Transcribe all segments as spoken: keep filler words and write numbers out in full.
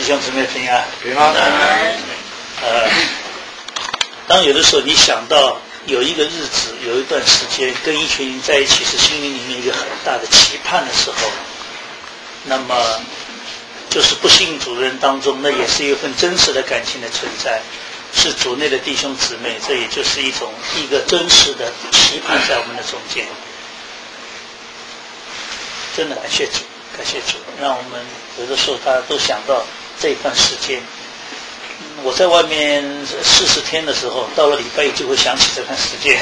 弟兄姊妹平安， 平安。 呃，当有的时候你想到有一个日子、有一段时间跟一群人在一起，是心灵里面一个很大的期盼的时候，那么就是不信主的人当中，那也是一份真实的感情的存在，是主内的弟兄姊妹，这也就是一种一个真实的期盼在我们的中间。真的感谢主，感谢主，让我们有的时候大家都想到这一段时间。我在外面四十天的时候，到了礼拜一就会想起这段时间。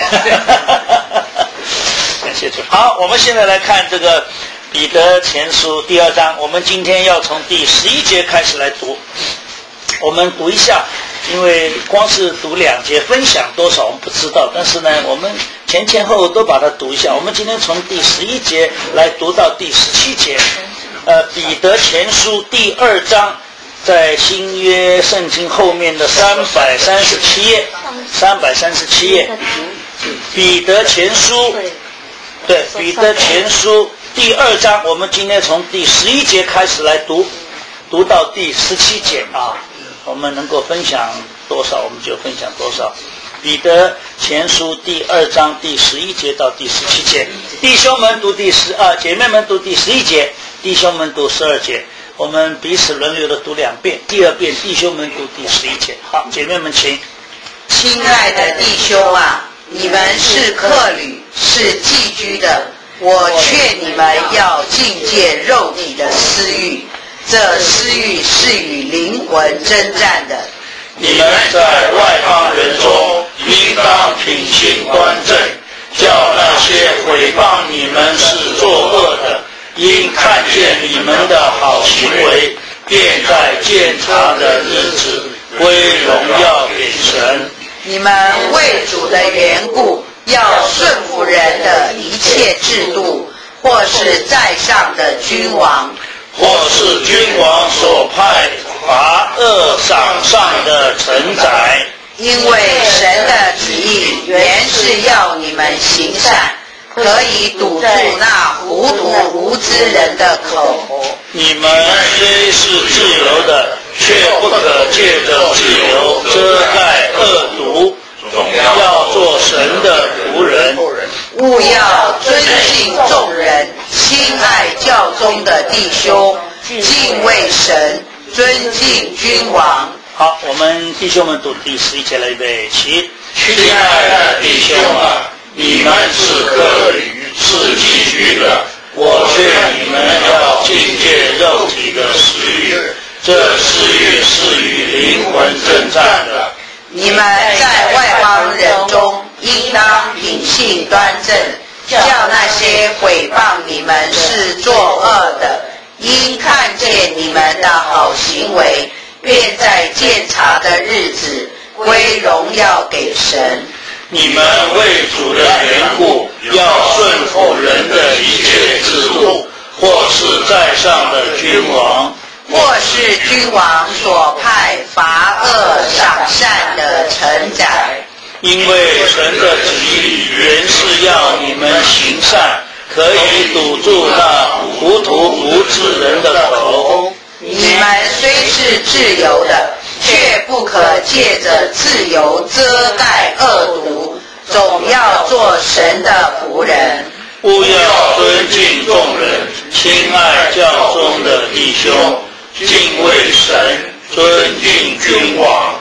感谢主。好，我们现在来看这个彼得前书第二章，我们今天要从第十一节开始来读。我们读一下，因为光是读两节分享多少我们不知道，但是呢我们前前后后都把它读一下。我们今天从第十一节来读到第十七节。呃，彼得前书第二章，在新约圣经后面的三百三十七页，三百三十七页，彼得前书，对，彼得前书第二章，我们今天从第十一节开始来读，读到第十七节啊。我们能够分享多少我们就分享多少。彼得前书第二章第十一节到第十七节，弟兄们读第十二，姐妹们读第十一节，弟兄们读十二节，我们彼此轮流的读两遍，第二遍弟兄们读第十一节。好，姐妹们请。 亲爱的弟兄啊，你们是客旅，是寄居的，我劝你们要禁戒肉体的私欲，这私欲是与灵魂征战的。 你们在外邦人中应当品行端正，叫那些毁谤你们是作恶的，因看见你们的好行为，便在鉴察的日子归荣耀给神。 你们为主的缘故，要顺服人的一切制度，或是在上的君王， 或是君王所派罚恶赏善的臣宰， 因为神的旨意原是要你们行善，可以堵住那糊涂无知人的口。 你们虽是自由的，却不可借着自由遮盖恶毒，要做神的仆人。 务要尊敬众人，亲爱教中的弟兄，敬畏神，尊敬君王。 好，我们弟兄们读第十一节来预备起。 亲爱的弟兄啊，你们是客旅，是寄居的，我劝你们要禁戒肉体的私欲，这私欲是与灵魂征战的。 你们在外邦人中应当品性端正，叫那些毁谤你们是作恶的，因看见你们的好行为，便在鉴察的日子归荣耀给神。 你们为主的缘故，要顺服人的一切制度，或是在上的君王， 或是君王所派罚恶赏善的臣宰， 因为神的旨意原是要你们行善，可以堵住那糊涂无知人的口。 你们虽是自由的，却不可借着自由遮盖恶毒，总要做神的仆人。 务要尊敬众人，亲爱教中的弟兄，敬畏神，尊敬君王。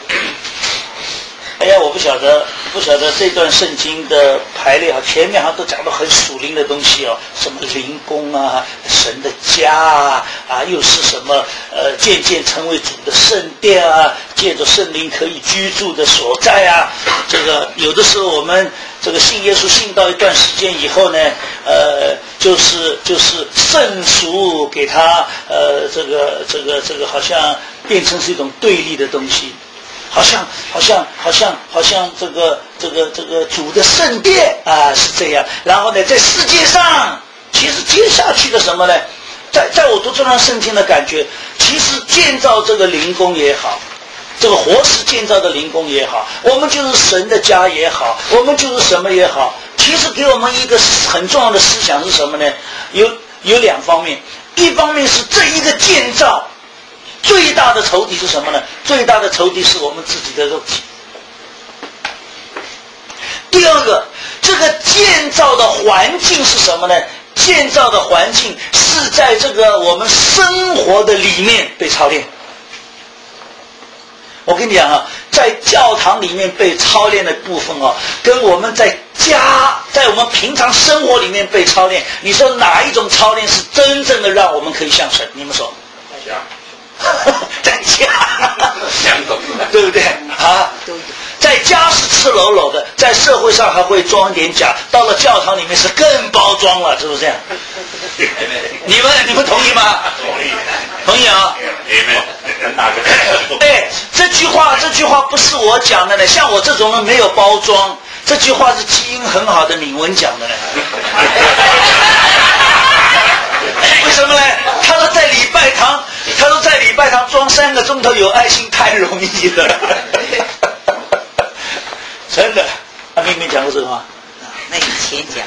哎呀，我不晓得，不晓得这段圣经的排列哈，前面好像都讲到很属灵的东西哦，什么灵宫啊，神的家啊，啊，又是什么呃，渐渐成为主的圣殿啊，借着圣灵可以居住的所在啊。这个有的时候我们这个信耶稣信到一段时间以后呢，呃，就是就是圣俗给他呃，这个这个这个好像变成是一种对立的东西。好像好像好像好像这个这个这个主的圣殿啊是这样，然后呢，在世界上，其实接下去的什么呢？在在我读这段圣经的感觉，其实建造这个灵宫也好，这个活石建造的灵宫也好，我们就是神的家也好，我们就是什么也好，其实给我们一个很重要的思想是什么呢？有有两方面，一方面是这一个建造。 最大的仇敌是什么呢？最大的仇敌是我们自己的肉体。第二个，这个建造的环境是什么呢？建造的环境是在这个我们生活的里面被操练。我跟你讲啊，在教堂里面被操练的部分哦，跟我们在家，在我们平常生活里面被操练，你说哪一种操练是真正的让我们可以向神？你们说？ 家， 在家， 两种， 对不对啊？在家是赤裸裸的，在社会上还会装一点假，到了教堂里面是更包装了，是不是这样？你们你们同意吗？ 同意， 同意啊！ 你们哪个？ 哎，这句话这句话不是我讲的呢，像我这种人没有包装，这句话是基因很好的敏文讲的呢。为什么呢？他说在礼拜堂，他说在礼拜堂装三个钟头有爱心太容易了。真的，他明明讲过这个话。 那以前讲。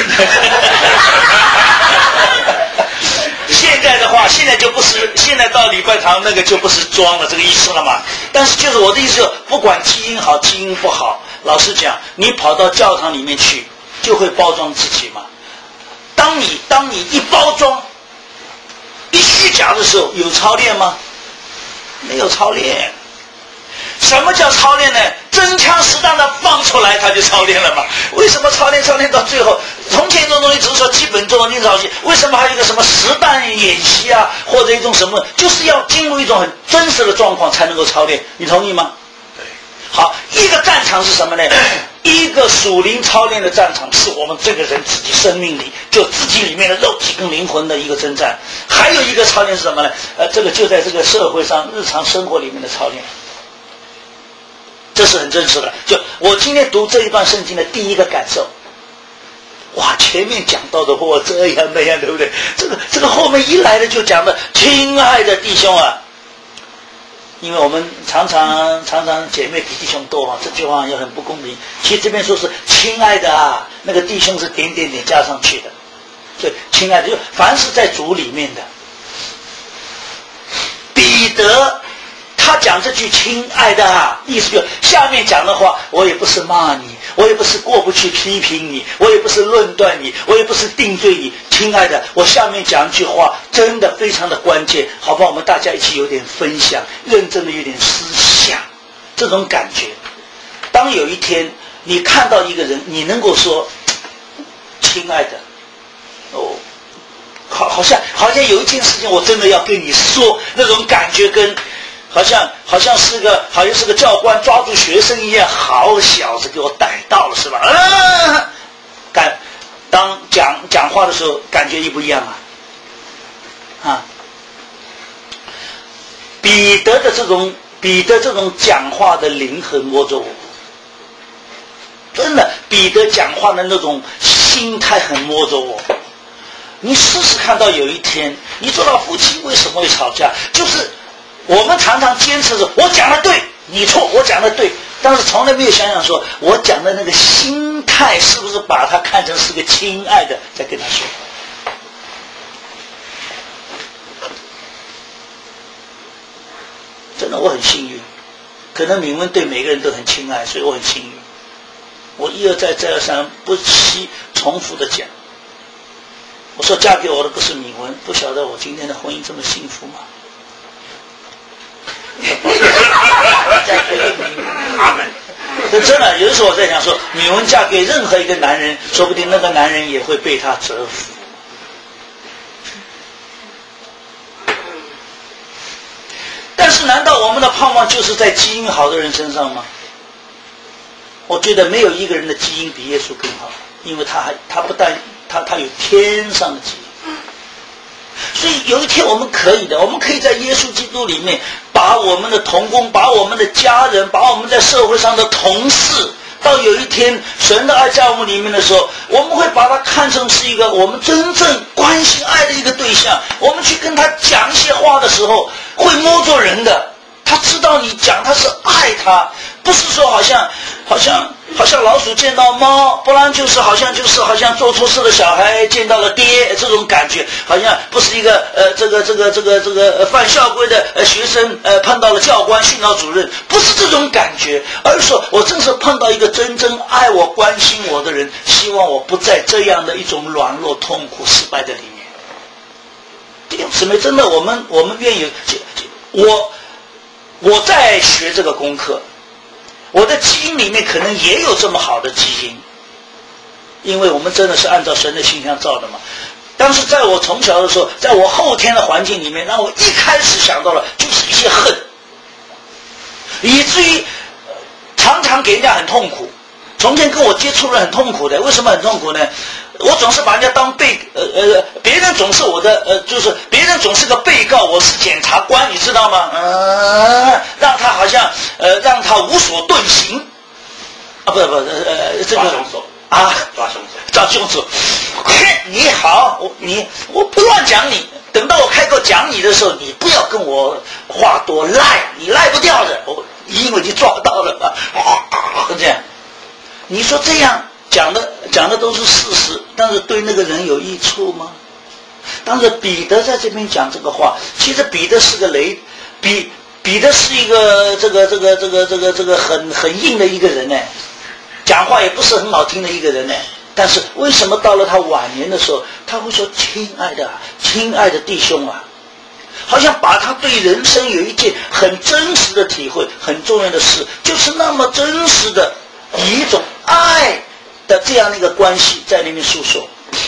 现在的话，现在就不是，现在到礼拜堂那个就不是装了这个意思了嘛。但是就是我的意思，不管基因好基因不好，老实讲，你跑到教堂里面去，就会包装自己嘛。当你当你一包装、一虚假的时候，有操练吗？没有操练。什么叫操练呢？真枪实弹的放出来，他就操练了嘛。为什么操练操练到最后，从前这种东西只是说基本做练操习，为什么还有一个什么实弹演习啊，或者一种什么，就是要进入一种很真实的状况才能够操练。你同意吗？ 对。 好，一个战场是什么呢？一个属灵操练的战场是我们这个人自己生命里，就自己里面的肉体跟灵魂的一个征战。还有一个操练是什么呢？呃，这个就在这个社会上日常生活里面的操练。这是很真实的。就我今天读这一段圣经的第一个感受，哇，前面讲到的我这样那样，对不对？这个这个后面一来的就讲的，亲爱的弟兄啊，因为我们常常常常姐妹比弟兄多啊，这句话也很不公平。其实这边说是亲爱的啊，那个弟兄是点点点加上去的，所以亲爱的就凡是在主里面的。彼得他讲这句亲爱的啊，意思就下面讲的话，我也不是骂你，我也不是过不去批评你，我也不是论断你，我也不是定罪你。亲爱的，我下面讲一句话真的非常的关键，好不好？我们大家一起有点分享，认真的有点思想，这种感觉。当有一天你看到一个人，你能够说亲爱的，哦，好好像好像有一件事情我真的要跟你说，那种感觉跟好像好像是个好像是个教官抓住学生一样，好小子给我逮到了是吧？啊，感当讲讲话的时候感觉一不一样啊？啊，彼得的这种彼得这种讲话的灵很摸着我，真的，彼得讲话的那种心态很摸着我。你试试看到有一天，你知道夫妻为什么会吵架？就是我们常常坚持着我讲的对，你错，我讲的对，但是从来没有想想说我讲的那个心态是不是把他看成是个亲爱的在跟他说。真的我很幸运，可能敏文对每个人都很亲爱，所以我很幸运。我一而再再而三不惜重复的讲，我说嫁给我的不是敏文，不晓得我今天的婚姻这么幸福吗？ 他们， 这真的有的时候我在想说，敏文嫁给任何一个男人，说不定那个男人也会被他折服。但是难道我们的盼望就是在基因好的人身上吗？我觉得没有一个人的基因比耶稣更好，因为他还他不但他他有天上的基因。所以有一天我们可以的，我们可以在耶稣基督里面把我们的同工，把我们的家人，把我们在社会上的同事，到有一天神的爱在我们里面的时候，我们会把他看成是一个我们真正关心爱的一个对象。我们去跟他讲一些话的时候，会摸着人的，他知道你讲他是爱他，不是说好像好像好像老鼠见到猫，不然就是好像就是好像做错事的小孩见到了爹，这种感觉好像不是一个呃这个这个这个这个、呃、犯校规的呃学生呃碰到了教官训导主任，不是这种感觉，而是说我正是碰到一个真正爱我关心我的人，希望我不在这样的一种软弱痛苦失败的里面。弟兄姊妹，真的我们我们愿意，我我在学这个功课，我的基因里面可能也有这么好的基因，因为我们真的是按照神的形象造的嘛。但是在我从小的时候，在我后天的环境里面，让我一开始想到了就是一些恨，以至于常常给人家很痛苦。从前跟我接触了很痛苦的，为什么很痛苦呢？我总是把人家当被呃呃，别人总是我的呃，就是别人总是个被告，我是检察官，你知道吗？呃，让他好像呃，让他无所遁形啊，不不呃，这个抓凶手啊， 抓凶手， 抓凶手。你好，我你我不乱讲你，等到我开口讲你的时候，你不要跟我话多赖，你赖不掉的，我因为你抓到了啊，这样。你说这样讲的讲的都是事实，但是对那个人有益处吗？当时彼得在这边讲这个话，其实彼得是个雷，彼彼得是一个这个这个这个这个这个很很硬的一个人呢，讲话也不是很好听的一个人呢。但是为什么到了他晚年的时候，他会说：“亲爱的，亲爱的弟兄啊！”好像把他对人生有一件很真实的体会，很重要的事，就是那么真实的。以一种爱的这样的一个关系在里面诉说，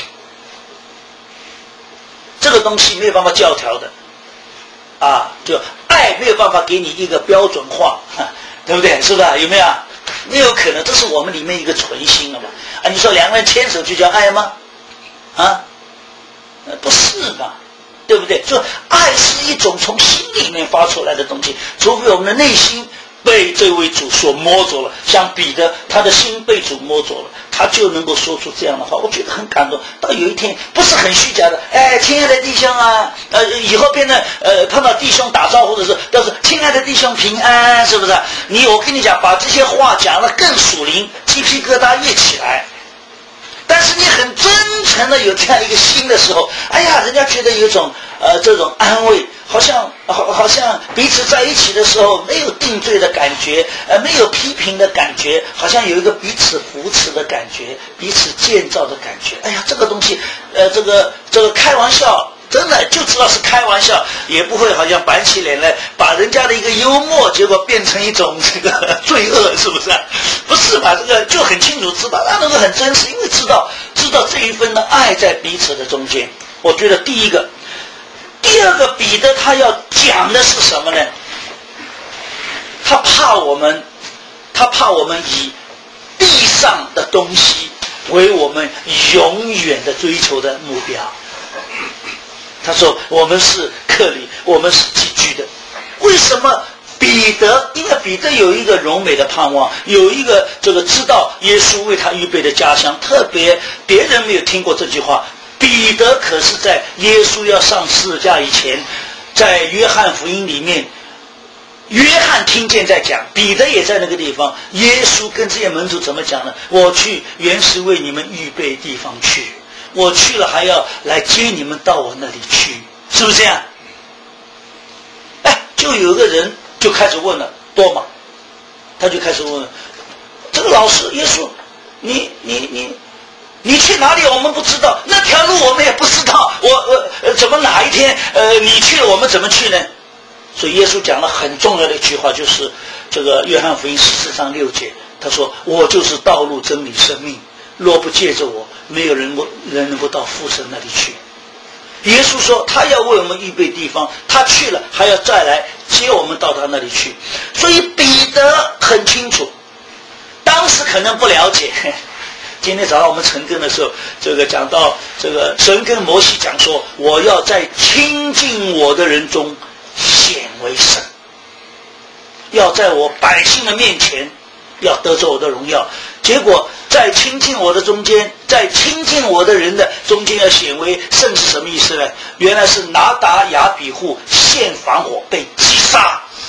这个东西没有办法教条的啊，就爱没有办法给你一个标准化，对不对？是吧？有没有？没有可能，这是我们里面一个纯心了嘛？啊，你说两个人牵手就叫爱吗？啊，不是吧？对不对？就爱是一种从心里面发出来的东西，除非我们的内心被这位主所摸着了，像彼得，他的心被主摸着了，他就能够说出这样的话，我觉得很感动。到有一天，不是很虚假的，哎，亲爱的弟兄啊，呃，以后变得呃碰到弟兄打招呼的时候，都是亲爱的弟兄平安，是不是？你我跟你讲，把这些话讲得更属灵，鸡皮疙瘩越起来。但是你很真诚的有这样一个心的时候，哎呀，人家觉得有一种呃这种安慰，好像好好像彼此在一起的时候没有定罪的感觉，呃没有批评的感觉，好像有一个彼此扶持的感觉，彼此建造的感觉。哎呀，这个东西，呃这个这个开玩笑。真的就知道是开玩笑，也不会好像板起脸来把人家的一个幽默结果变成一种这个罪恶，是不是？不是吧？这个就很清楚知道，那都是很真实，因为知道知道这一份的爱在彼此的中间。我觉得第一个，第二个彼得他要讲的是什么呢？他怕我们，他怕我们以地上的东西为我们永远的追求的目标。他说我们是客旅，我们是寄居的。为什么彼得？因为彼得有一个荣美的盼望，有一个这个知道耶稣为他预备的家乡。特别别人没有听过这句话，彼得可是在耶稣要上十字架以前，在约翰福音里面，约翰听见在讲，彼得也在那个地方。耶稣跟这些门徒怎么讲呢？我去原是为你们预备地方去，我去了还要来接你们到我那里去，是不是这样？哎，就有一个人就开始问了，多马，他就开始问了，这个老师耶稣，你你你你去哪里我们不知道，那条路我们也不知道，我呃呃怎么哪一天呃你去了我们怎么去呢？所以耶稣讲了很重要的一句话，就是这个约翰福音十四章六节，他说我就是道路真理生命，若不借着我，没有人人能够到父神那里去。耶稣说他要为我们预备地方，他去了还要再来接我们到他那里去。所以彼得很清楚，当时可能不了解。今天早上我们晨更的时候，这个讲到这个神跟摩西讲说，我要在亲近我的人中显为神，要在我百姓的面前要得着我的荣耀。结果在亲近我的中间，在亲近我的人的中间要显为圣是什么意思呢？原来是拿达亚比户献防火被击杀，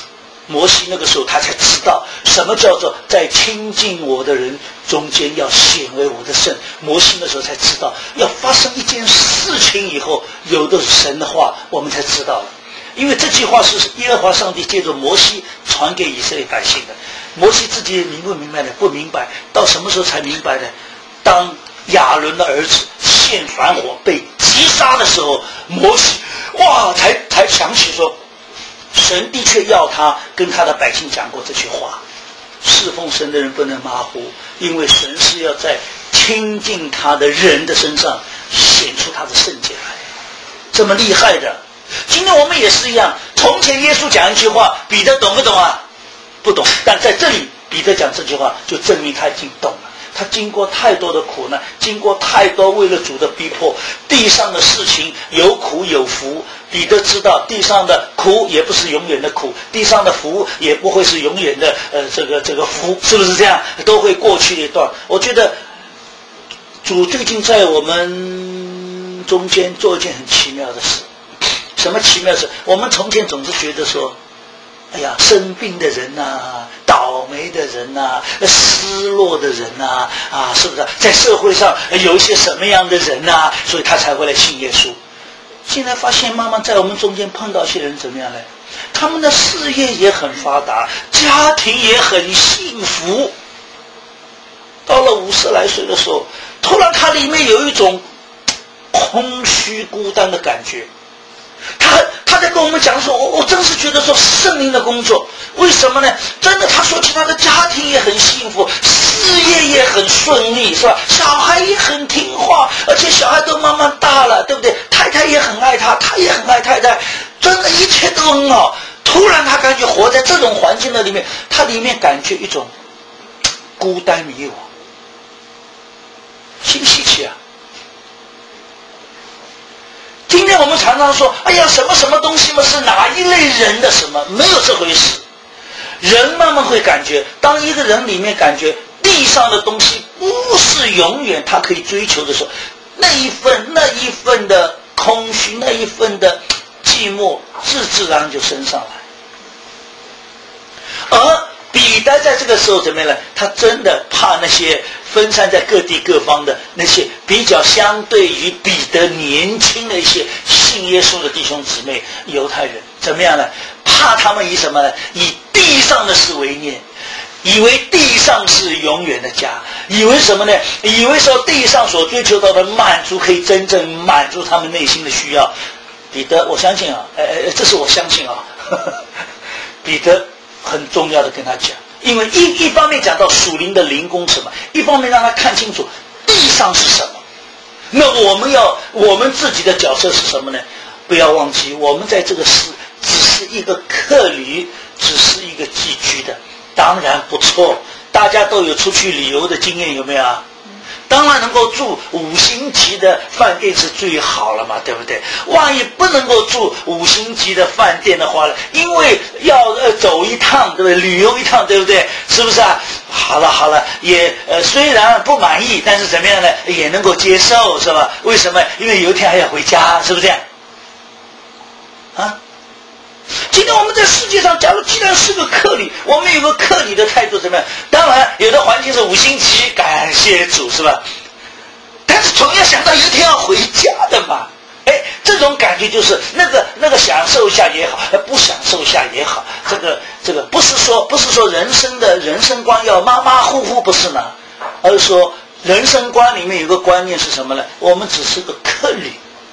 摩西那个时候他才知道什么叫做在亲近我的人中间要显为我的圣。摩西那时候才知道要发生一件事情以后，有的神的话我们才知道了。因为这句话是耶和华上帝借着摩西传给以色列百姓的。摩西自己明不明白呢？不明白。到什么时候才明白呢？当亚伦的儿子献反火被击杀的时候，摩西哇才才想起说，神的确要他跟他的百姓讲过这句话，侍奉神的人不能马虎，因为神是要在亲近他的人的身上显出他的圣洁来，这么厉害的。今天我们也是一样，从前耶稣讲一句话，彼得懂不懂啊？不懂。但在这里彼得讲这句话，就证明他已经懂了。他经过太多的苦难，经过太多为了主的逼迫，地上的事情有苦有福。彼得知道地上的苦也不是永远的苦，地上的福也不会是永远的呃这个这个福，是不是这样？都会过去一段。我觉得主最近在我们中间做一件很奇妙的事。什么奇妙的事？我们从前总是觉得说，哎呀，生病的人啊，倒霉的人啊，失落的人啊，啊，是不是在社会上有一些什么样的人啊，所以他才会来信耶稣。现在发现慢慢在我们中间碰到一些人怎么样呢？他们的事业也很发达，家庭也很幸福，到了五十来岁的时候，突然他里面有一种空虚孤单的感觉。他他在跟我们讲说，我我真是觉得说圣灵的工作，为什么呢？真的，他说起他的家庭也很幸福，事业也很顺利，是吧？小孩也很听话，而且小孩都慢慢大了，对不对？太太也很爱他，他也很爱太太，真的一切都很好。突然他感觉活在这种环境的里面，他里面感觉一种孤单迷惘，稀不稀奇啊？今天我们常常说，哎呀，什么什么东西嘛，是哪一类人的什么？没有这回事。人慢慢会感觉，当一个人里面感觉地上的东西不是永远他可以追求的时候，那一份那一份的空虚，那一份的寂寞，自自然就升上来。而彼得在这个时候怎么样呢？他真的怕那些分散在各地各方的那些比较相对于彼得年轻的一些信耶稣的弟兄姊妹犹太人，怎么样呢？怕他们以什么呢？以地上的事为念，以为地上是永远的家，以为什么呢？以为说地上所追求到的满足可以真正满足他们内心的需要。彼得，我相信啊，呃，这是我相信啊，呵呵彼得很重要的跟他讲，因为一一方面讲到属灵的灵工程嘛，一方面让他看清楚地上是什么。那我们要我们自己的角色是什么呢？不要忘记，我们在这个世只是一个客旅，只是一个寄居的，当然不错。大家都有出去旅游的经验，有没有啊？当然能够住五星级的饭店是最好了嘛，对不对？万一不能够住五星级的饭店的话呢，因为要呃走一趟，对不对？旅游一趟，对不对？是不是啊？好了好了，也呃虽然不满意，但是怎么样呢？也能够接受，是吧？为什么？因为有一天还要回家，是不是这样？啊？今天我们在世界上，假如既然是个客旅，我们有个客旅的态度怎么样？当然，有的环境是五星级，感谢主，是吧？但是总要想到有一天要回家的嘛。哎，这种感觉就是那个那个享受一下也好，不享受一下也好。这个这个不是说不是说人生的人生观要马马虎虎，不是呢，而是说人生观里面有个观念是什么呢？我们只是个客旅。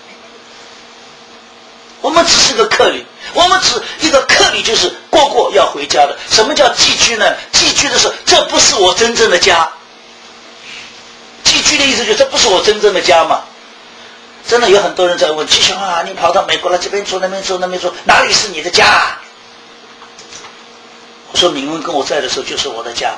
我们只是个客旅，我们只一个客旅就是过过要回家的。什么叫寄居呢？寄居的是这不是我真正的家。寄居的意思就是这不是我真正的家嘛。真的有很多人在问，吉祥啊，你跑到美国了，这边住那边住那边住，哪里是你的家？我说敏文跟我在的时候就是我的家。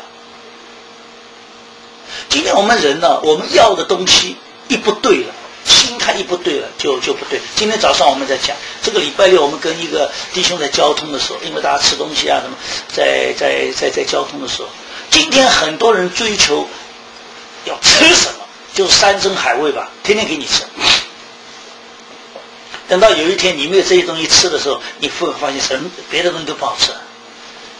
今天我们人呢，我们要的东西一不对了，心态一不对了，就就不对。今天早上我们在讲，这个礼拜六我们跟一个弟兄在交通的时候，因为大家吃东西啊什么，在在在在交通的时候，今天很多人追求要吃什么，就山珍海味吧，天天给你吃。等到有一天你没有这些东西吃的时候，你会发现什么别的东西都不好吃。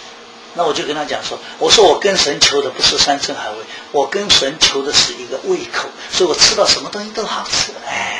那我就跟他讲说，我说我跟神求的不是山珍海味，我跟神求的是一个胃口，所以我吃到什么东西都好吃。哎，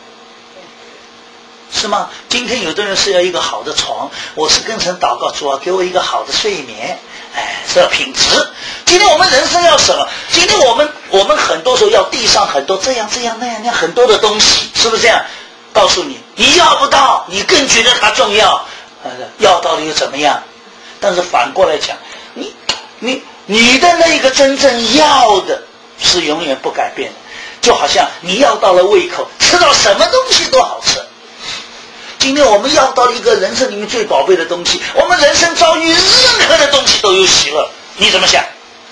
是吗？今天有的人是要一个好的床，我是跟神祷告，主啊，给我一个好的睡眠，哎，是要品质。今天我们人生要什么？今天我们我们很多时候要地上很多这样这样那样那样很多的东西，是不是这样？告诉你，你要不到，你更觉得它重要，呃，要到了又怎么样？但是反过来讲，你你你的那个真正要的是永远不改变的，就好像你要到了胃口，吃到什么东西都好吃。今天我们要到了一个人生里面最宝贝的东西，我们人生遭遇任何的东西都有喜乐，你怎么想？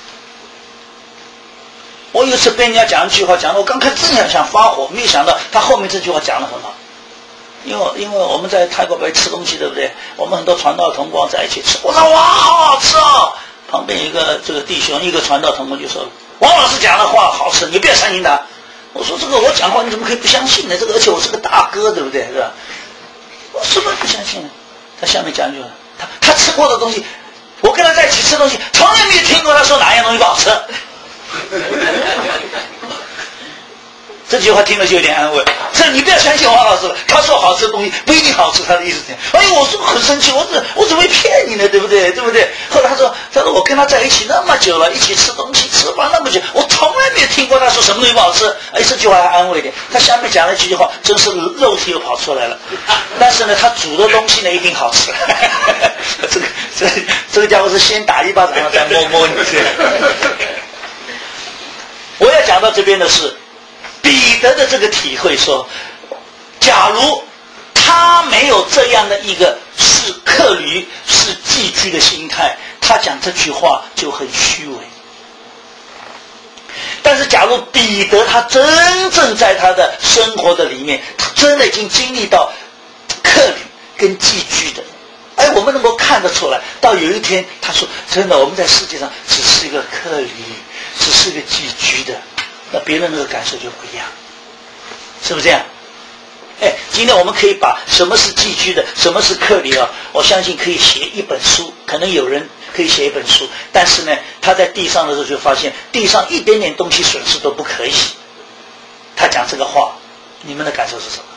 我有一次被人家讲一句话，讲的我刚开始正想想发火，没有想到他后面这句话讲得很好。因为因为我们在泰国北吃东西，对不对？我们很多传道同胞在一起吃，我说哇，好好吃哦。旁边一个这个弟兄，一个传道同胞就说，王老师讲的话好吃，你不要相信他。我说这个我讲话你怎么可以不相信呢？这个而且我是个大哥，对不对？是吧？我什么不相信呢？他下面讲一句，他他吃过的东西，我跟他在一起吃东西，从来没有听过他说哪样东西不好吃。这句话听了就有点安慰。这你不要相信王老师了，他说好吃的东西不一定好吃，他的意思这样。哎呦，我说很生气，我怎我怎么会骗你呢？对不对？对不对？后来他说，他说我跟他在一起那么久了，一起吃东西吃饭那么久，我从来没有听过他说什么东西不好吃。哎，这句话还安慰一点。他下面讲了几句话，真是肉体又跑出来了。但是呢，他煮的东西呢一定好吃。这个这个这个家伙是先打一巴掌再摸摸你。我要讲到这边的是彼得的这个体会说，假如他没有这样的一个是客旅是寄居的心态，他讲这句话就很虚伪。但是假如彼得他真正在他的生活的里面，他真的已经经历到客旅跟寄居的，哎，我们能够看得出来，到有一天他说真的，我们在世界上只是一个客旅，只是一个寄居的，那别人那个感受就不一样，是不是这样？哎，今天我们可以把什么是寄居的，什么是客旅啊，我相信可以写一本书，可能有人可以写一本书，但是呢，他在地上的时候就发现地上一点点东西损失都不可以。他讲这个话，你们的感受是什么？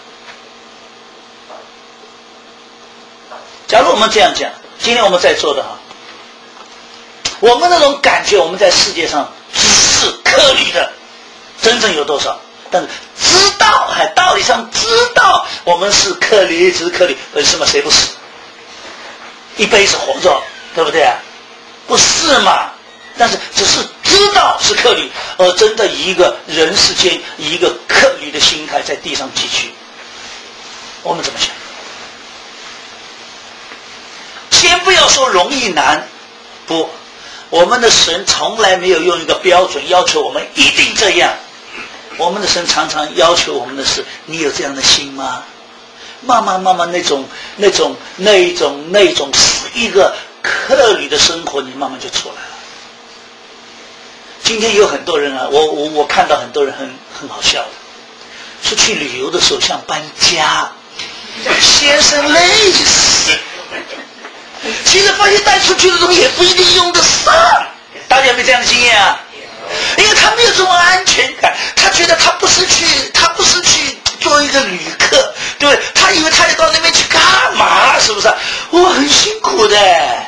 假如我们这样讲，今天我们在座的哈，我们那种感觉，我们在世界上只是客旅的，真正有多少？但是知道，还道理上知道我们是客旅，只是客旅，本身嘛，谁不是？一辈子活着，对不对啊？不是嘛？但是只是知道是客旅，而真的以一个人世间以一个客旅的心态在地上寄居，我们怎么想？先不要说容易难，不，我们的神从来没有用一个标准要求我们一定这样。我们的神常常要求我们的是，你有这样的心吗？慢慢慢慢那种那种那种那种一个客旅的生活，你慢慢就出来了。今天有很多人啊，我我我看到很多人很很好笑的，出去旅游的时候像搬家，先生累死。其实发现带出去的东西也不一定用得上，大家有没有这样的经验啊？因为他没有这种安全感，他觉得他不是去，他不是去做一个旅客，对不对？他以为他要到那边去干嘛？是不是？哇，很辛苦的，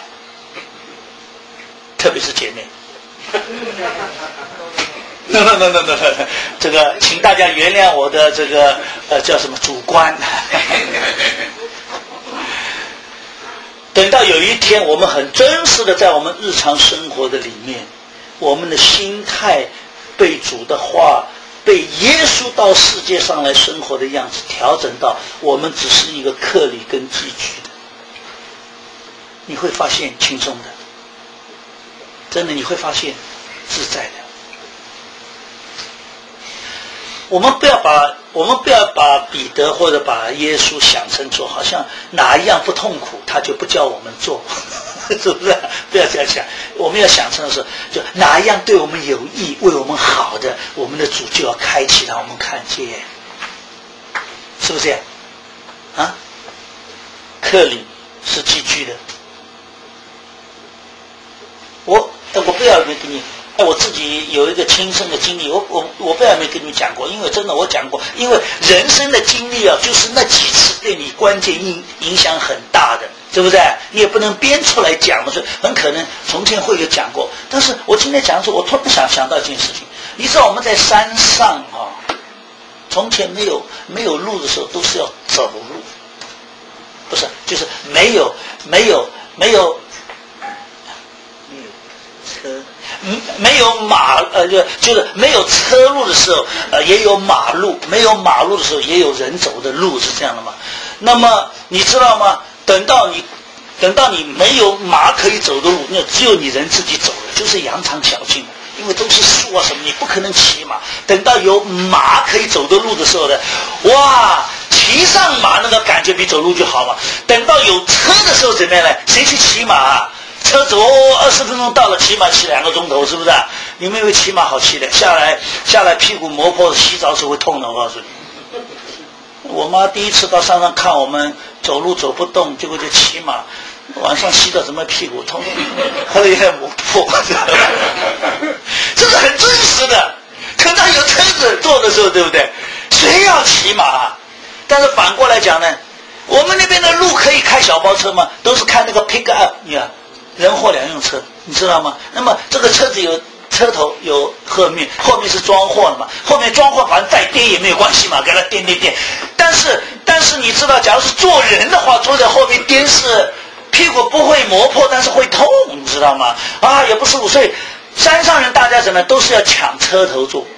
特别是姐妹。no no no no no， 这个请大家原谅我的这个呃叫什么主观。等到有一天我们很真实的在我们日常生活的里面，我们的心态被主的话，被耶稣到世界上来生活的样子调整到我们只是一个客旅跟寄居的，你会发现轻松的，真的你会发现自在的。我们不要把我们不要把彼得或者把耶稣想成做好像哪一样不痛苦他就不叫我们做，是不是？不要这样想，我们要想成的是，就哪一样对我们有益为我们好的，我们的主就要开启让我们看见，是不是这样啊？客旅是寄居的， 知道有没有跟你？我自己有一个亲身的经历，我我我不知道有没有跟你们讲过，因为真的我讲过，因为人生的经历啊，就是那几次对你关键影影响很大的，对不对？你也不能编出来讲的，所以很可能从前会有讲过。但是我今天讲的时候，我突然想想到一件事情，你知道我们在山上啊，从前没有没有路的时候，都是要走路，不是，就是没有没有没有。车，没有马，呃，就就是没有车路的时候，呃，也有马路；没有马路的时候，也有人走的路，是这样的吗？那么你知道吗？等到你，等到你没有马可以走的路，那只有你人自己走了，就是羊肠小径，因为都是树啊什么，你不可能骑马。等到有马可以走的路的时候呢，哇！骑上马那个感觉比走路就好嘛。等到有车的时候怎么样呢？谁去骑马啊？车走二十分钟到了，骑马骑两个钟头，是不是？你们以为骑马好骑的？下来下来屁股磨破，洗澡时会痛的。我告诉你，我妈第一次到山上看我们走路走不动，结果就骑马，晚上洗澡怎么屁股痛，后来也磨破，这是很真实的。等到有车子坐的时候，对不对？谁要骑马？但是反过来讲呢，我们那边的路可以开小包车吗？都是开那个 pick up， 你看。人货两用车，你知道吗？那么这个车子有车头有后面，后面是装货的嘛，后面装货反正再颠也没有关系嘛，给它颠颠颠。但是但是你知道，假如是坐人的话，坐在后面颠是屁股不会磨破，但是会痛，你知道吗？啊，也不舒服。所以山上人大家怎么都是要抢车头坐。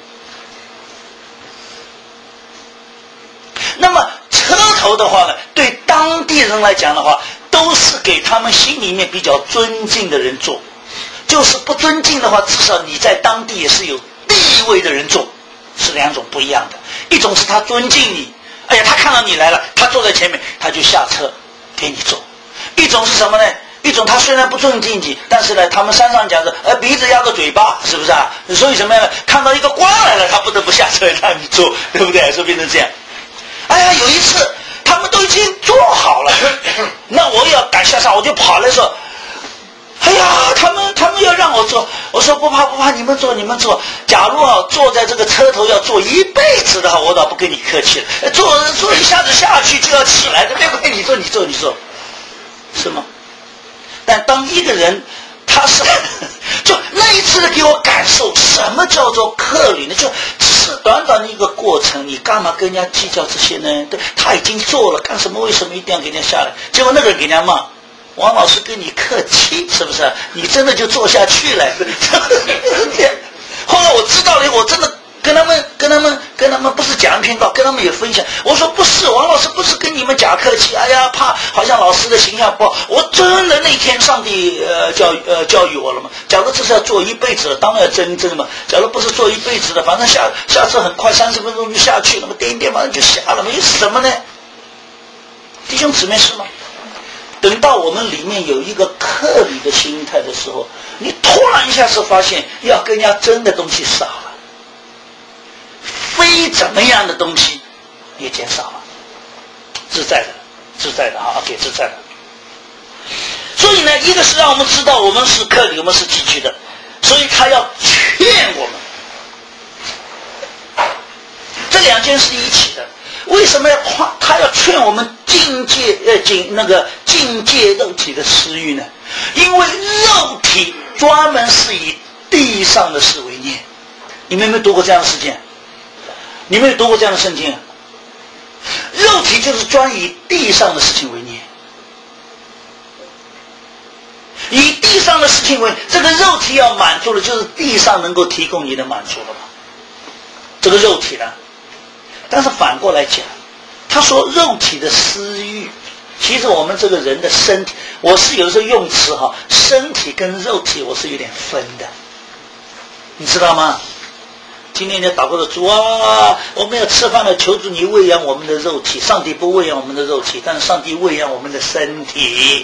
那么车头的话呢，对当地人来讲的话，都是给他们心里面比较尊敬的人做，就是不尊敬的话，至少你在当地也是有地位的人做，是两种不一样的。一种是他尊敬你，哎呀，他看到你来了，他坐在前面，他就下车给你坐。一种是什么呢？一种他虽然不尊敬你，但是呢，他们山上讲的，呃，鼻子压着嘴巴，是不是啊？所以什么样呢？看到一个官来了，他不得不下车让你坐，对不对？说变成这样。哎呀，有一次他们都已经做好了，那我也要赶下山，我就跑来说，哎呀，他们他们要让我坐，我说不怕不怕，你们坐你们坐。假如啊坐在这个车头要坐一辈子的话，我倒不跟你客气了，坐坐一下子下去就要起来的，别怪你坐你坐你坐，是吗？但当一个人他是就那一次的给我感受，什么叫做客礼呢？就只是短短的一个过程，你干嘛跟人家计较这些呢？对，他已经做了，干什么？为什么一定要给人家下来？结果那个人给人家骂，王老师跟你客气，是不是？你真的就做下去了。后来我知道了以后，我真的跟他们跟他们跟他们不是讲一篇道，跟他们也分享。我说不是，王老师不是跟你们假客气，哎呀，怕好像老师的形象不好。我真的那天上帝呃教呃教育我了嘛。假如这是要做一辈子的，当然要真正嘛。假如不是做一辈子的，反正下下车很快，三十分钟就下去了嘛，颠一颠马上就下了嘛，又是什么呢？弟兄姊妹是吗？等到我们里面有一个客礼的心态的时候，你突然一下子发现要跟人家争的东西少了。非怎么样的东西也减少了，自在的，自在的啊，给自在的。所以呢，一个是让我们知道我们是客礼，我们是积极的，所以他要劝我们，这两件是一起的。为什么要他他要劝我们禁戒呃禁那个禁戒肉体的私欲呢？因为肉体专门是以地上的事为念。你们有没有读过这样的事件？你们有读过这样的圣经？肉体就是专以地上的事情为念，以地上的事情为这个肉体要满足的，就是地上能够提供你的满足了嘛。这个肉体呢，但是反过来讲，他说肉体的私欲，其实我们这个人的身体，我是有的时候用词哈，身体跟肉体我是有点分的，你知道吗？今天你祷告的主啊，我们要吃饭了，求主你喂养我们的肉体。上帝不喂养我们的肉体，但是上帝喂养我们的身体。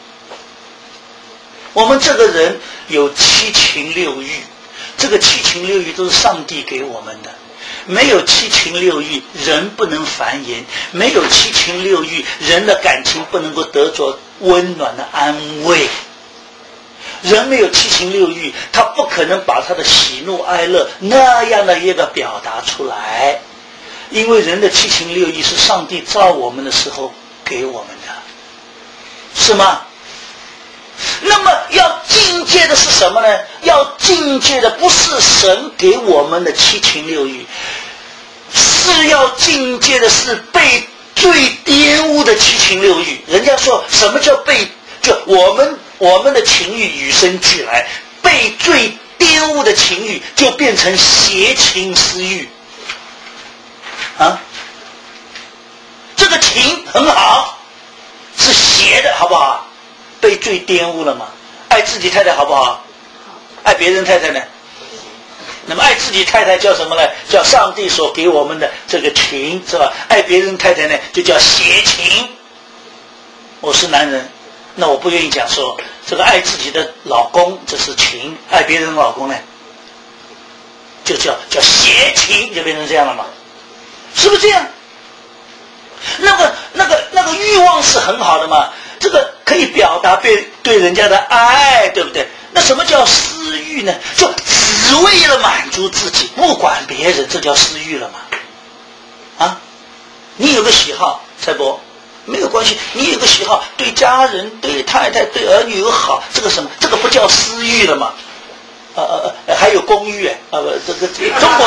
我们这个人有七情六欲，这个七情六欲都是上帝给我们的。没有七情六欲，人不能繁衍；没有七情六欲，人的感情不能够得着温暖的安慰。 人没有七情六欲，他不可能把他的喜怒哀乐那样的一个表达出来，因为人的七情六欲是上帝造我们的时候给我们的，是吗？那么要境界的是什么呢？要境界的不是神给我们的七情六欲，是要境界的是被最玷污的七情六欲。人家说什么叫被，就我们我们的情欲与生俱来，被最玷污的情欲就变成邪情私欲啊。这个情很好，是邪的，好不好？被罪玷污了嘛？爱自己太太好不好？爱别人太太呢？那么爱自己太太叫什么呢？叫上帝所给我们的这个情，是吧？爱别人太太呢，就叫邪情。我是男人，那我不愿意讲说这个爱自己的老公这是情，爱别人的老公呢，就叫叫邪情，就变成这样了嘛？是不是这样？那个那个那个欲望是很好的嘛？这个可以表达对对人家的爱，对不对？那什么叫私欲呢？就只为了满足自己，不管别人，这叫私欲了嘛？啊，你有个喜好，蔡伯没有关系，你有个喜好，对家人、对太太、对儿女有好，这个什么？这个不叫私欲了嘛？呃呃呃，还有公欲啊，不，这个中国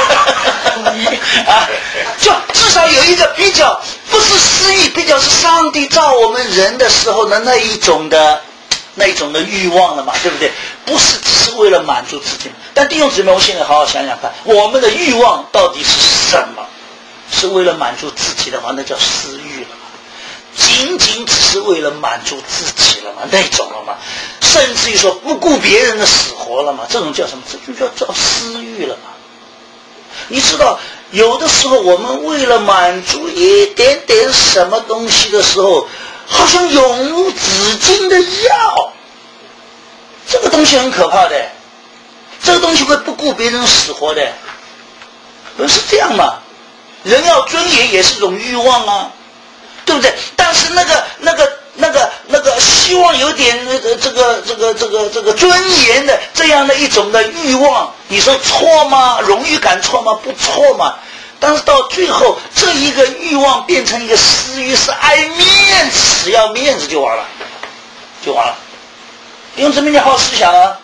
啊，就至少有一个比较，不是私欲，比较是上帝造我们人的时候的那一种的，那一种的欲望了嘛，对不对？不是只是为了满足自己。但弟兄姊妹，我现在好好想想看，我们的欲望到底是什么？是为了满足自己的话，那叫私欲了嘛？仅仅只是为了满足自己了嘛？那种了嘛？甚至于说不顾别人的死活了嘛？这种叫什么？这就叫叫私欲了嘛？你知道，有的时候我们为了满足一点点什么东西的时候，好像永无止境的要，这个东西很可怕的，这个东西会不顾别人死活的，不是这样嘛？人要尊严也是一种欲望啊，对不对？但是那个那个那个那个希望有点这个这个这个这个这个尊严的这样的一种的欲望，你说错吗？荣誉感错吗？不错嘛。但是到最后，这一个欲望变成一个私欲，是爱面子，只要面子就完了，就完了。用这么你好好思想啊，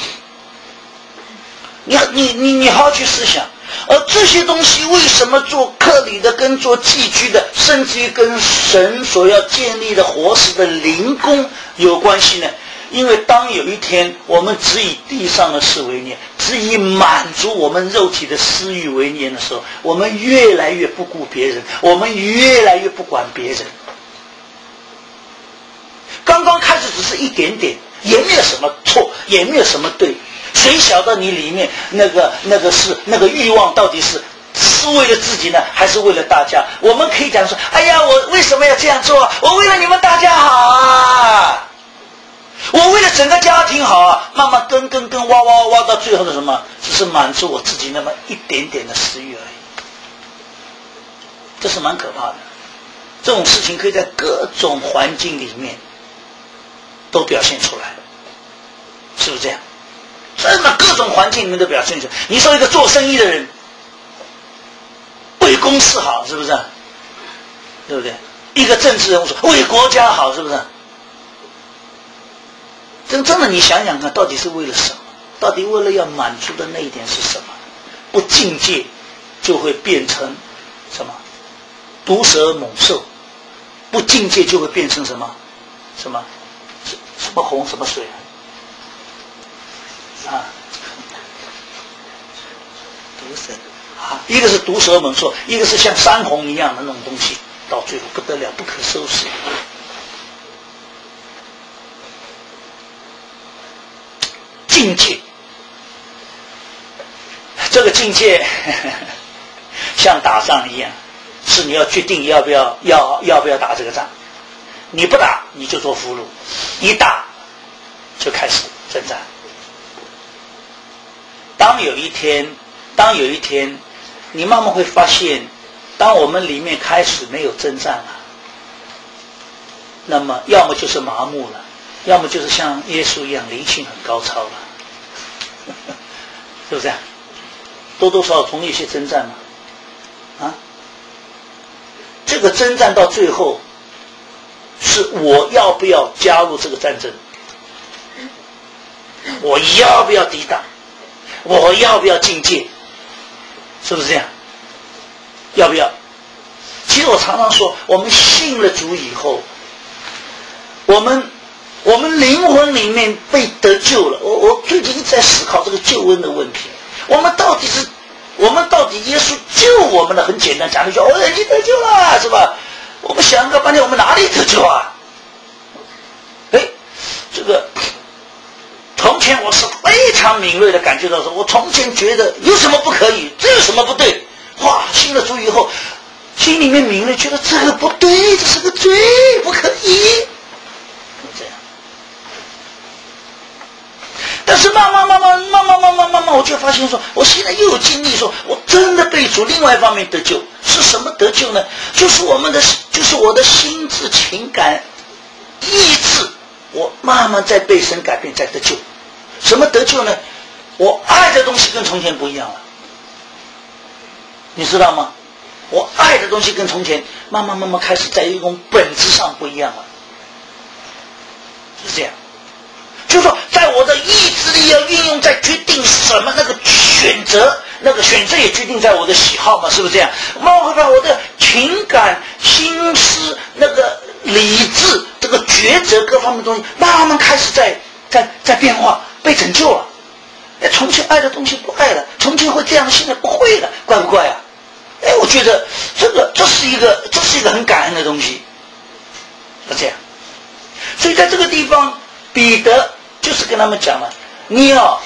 你你你你好好去思想。而这些东西为什么做客礼的跟做寄居的，甚至于跟神所要建立的活石的灵宫有关系呢？因为当有一天我们只以地上的事为念，只以满足我们肉体的私欲为念的时候，我们越来越不顾别人，我们越来越不管别人。刚刚开始只是一点点，也没有什么错，也没有什么对。谁晓得你里面那个那个是那个欲望到底是是为了自己呢，还是为了大家？我们可以讲说，哎呀，我为什么要这样做？我为了你们大家好啊，我为了整个家庭好啊，慢慢跟跟跟挖挖挖到最后的什么，只是满足我自己那么一点点的私欲而已。这是蛮可怕的。这种事情可以在各种环境里面都表现出来，是不是这样？真的各种环境里面都表现出来。你说一个做生意的人为公司好，是不是？对不对？一个政治人物说为国家好，是不是？真真的，你想想看，到底是为了什么？到底为了要满足的那一点是什么？不境界就会变成什么？毒蛇猛兽。不境界就会变成什么？什么？什么洪什么水啊？毒蛇啊，一个是毒蛇猛兽，一个是像山洪一样的那种东西，到最后不得了，不可收拾。境界，这个境界呵呵像打仗一样，是你要决定要不要要要不要打这个仗。你不打你就做俘虏，一打就开始征战。当有一天当有一天你慢慢会发现，当我们里面开始没有征战了，那么要么就是麻木了， 要么就是像耶稣一样灵性很高超了，是不是啊？多多少少总有一些征战嘛，啊，这个征战到最后是我要不要加入这个战争，我要不要抵挡，我要不要境界，是不是这样？要不要？其实我常常说，我们信了主以后，我们我们灵魂里面被得救了。我我最近一直在思考这个救恩的问题。我们到底是，我们到底耶稣救我们的？很简单，讲一句，哦，你得救了，是吧？我们想个半天，我们哪里得救啊？哎，这个从前我是非常敏锐的感觉到说，我从前觉得有什么不可以，这有什么不对？哇，信了主以后，心里面敏锐，觉得这个不对，这是个罪，不可以。这样。但是慢慢慢慢慢慢慢慢慢慢，我就发现说，我现在又有经历说，我真的被主另外一方面得救。是什么得救呢？就是我们的，就是我的心智、情感、意志，我慢慢在被神改变，在得救。什么得救呢？我爱的东西跟从前不一样了，你知道吗？我爱的东西跟从前慢慢慢慢开始在一种本质上不一样了，是这样。就是说，在我的意志力要运用在决定什么那个选择，那个选择也决定在我的喜好嘛，是不是这样？慢慢把我的情感、心思、那个理智、这个抉择各方面的东西，慢慢开始在在在变化，被拯救了。哎，从前爱的东西不爱了，从前会这样，现在不会了，怪不怪啊？哎，我觉得这个这是一个这是一个很感恩的东西，是这样。所以在这个地方，彼得就是跟他们讲了，你要，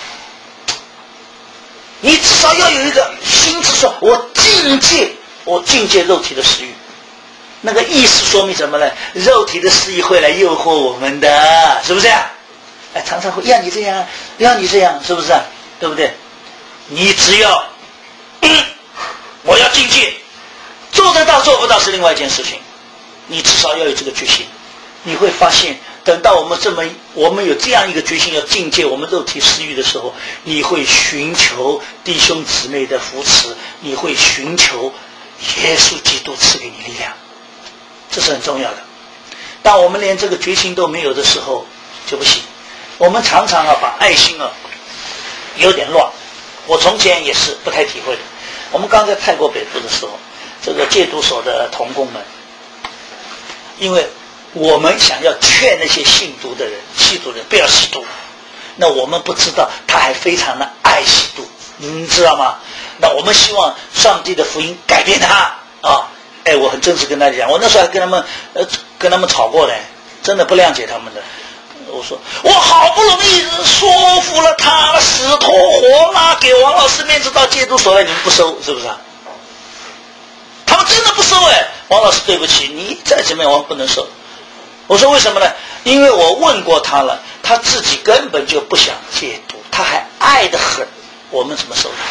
你至少要有一个心智说，我境界，我境界肉体的食欲。那个意思说明什么呢？肉体的私欲会来诱惑我们的，是不是啊？哎，常常会让你这样，让你这样，是不是啊？对不对？你只要，嗯，我要境界，做得到做不到是另外一件事情，你至少要有这个决心。你会发现，等到我们这么，我们有这样一个决心要境界我们肉体私欲的时候，你会寻求弟兄姊妹的扶持，你会寻求耶稣基督赐给你力量，这是很重要的。当我们连这个决心都没有的时候，就不行。我们常常啊把爱心啊有点乱，我从前也是不太体会的。我们刚在泰国北部的时候，这个戒毒所的同工们，因为我们想要劝那些信毒的人、吸毒的人不要吸毒，那我们不知道他还非常的爱吸毒，你知道吗？那我们希望上帝的福音改变他啊！哎，我很正式跟大家讲，我那时候还跟他们呃跟他们吵过呢，真的不谅解他们的。我说我好不容易说服了他了，死拖活拉，给王老师面子到戒毒所来，你们不收，是不是啊？他们真的不收哎，王老师对不起，你再怎么样我们不能收。我说为什么呢？因为我问过他了，他自己根本就不想戒毒，他还爱得很，我们怎么收他？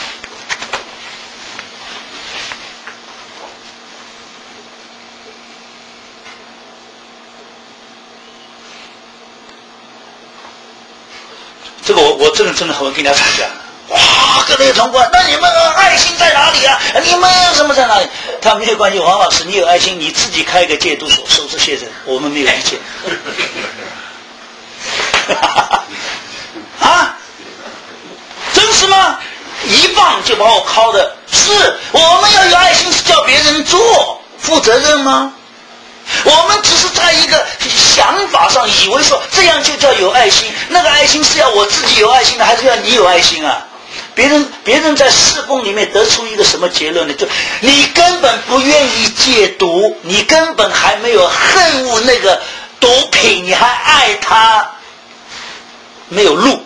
这个我我真的真的很跟人家吵架，哇，各位同工，那你们爱心在哪里啊？你们什么在哪里？他没有关系，王老师，你有爱心，你自己开个戒毒所收这些人，我们没有意见。啊，真是吗？一棒就把我敲的，是我们要有爱心，是叫别人做，负责任吗？我们只是在一个想法上以为说这样就叫有爱心，那个爱心是要我自己有爱心的，还是要你有爱心啊？别人别人在侍奉里面得出一个什么结论呢？就你根本不愿意戒毒，你根本还没有恨恶那个毒品，你还爱它，没有路。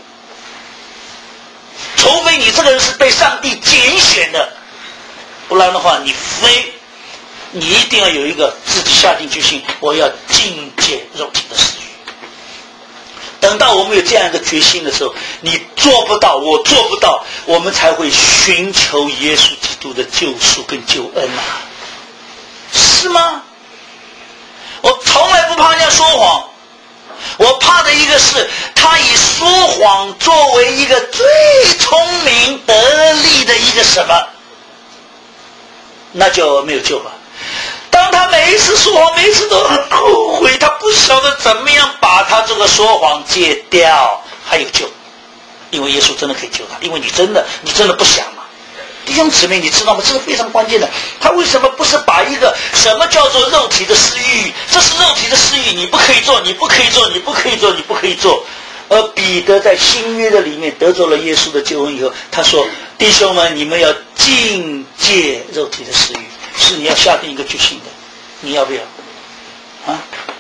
除非你这个人是被上帝拣选的，不然的话你非你一定要有一个自己下定决心，我要境界肉体的私欲。等到我们有这样一个决心的时候，你做不到，我做不到，我们才会寻求耶稣基督的救赎跟救恩啊，是吗？我从来不怕人家说谎，我怕的一个是，他以说谎作为一个最聪明得力的一个什么，那就没有救了。当他每一次说谎，每一次都很后悔，他不晓得怎么样把他这个说谎戒掉，还有救。因为耶稣真的可以救他，因为你真的你真的不想嘛。弟兄姊妹，你知道吗？这是非常关键的。他为什么不是把一个什么叫做肉体的私欲，这是肉体的私欲，你不可以做，你不可以做，你不可以做，你不可以做。而彼得在新约的里面得着了耶稣的救恩以后，他说：弟兄们，你们要禁戒肉体的私欲，是你要下定一个决心的。你要不要啊？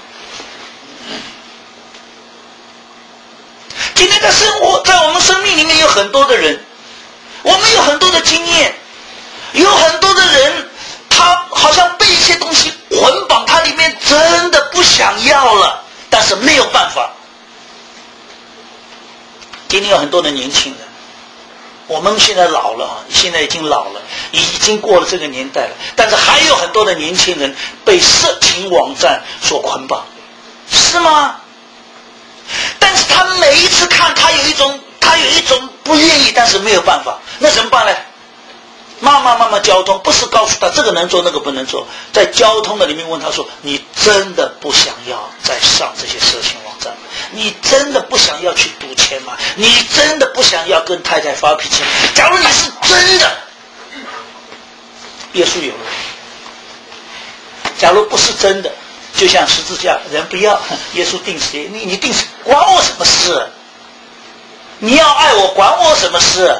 今天在生活，在我们生命里面有很多的人，我们有很多的经验，有很多的人，他好像被一些东西捆绑，他里面真的不想要了，但是没有办法。今天有很多的年轻人，我们现在老了，现在已经老了，已经过了这个年代了，但是还有很多的年轻人被色情网站所捆绑，是吗？但是他每一次看，他有一种他有一种不愿意，但是没有办法，那怎么办呢？慢慢慢慢交通，不是告诉他这个能做那个不能做，在交通的里面问他说：你真的不想要再上这些色情网站吗？你真的不想要去赌钱吗？你真的不想要跟太太发脾气吗？假如你是真的，耶稣有了；假如不是真的，就像十字架，人不要，耶稣定死，你你定死，管我什么事？你要爱我，管我什么事？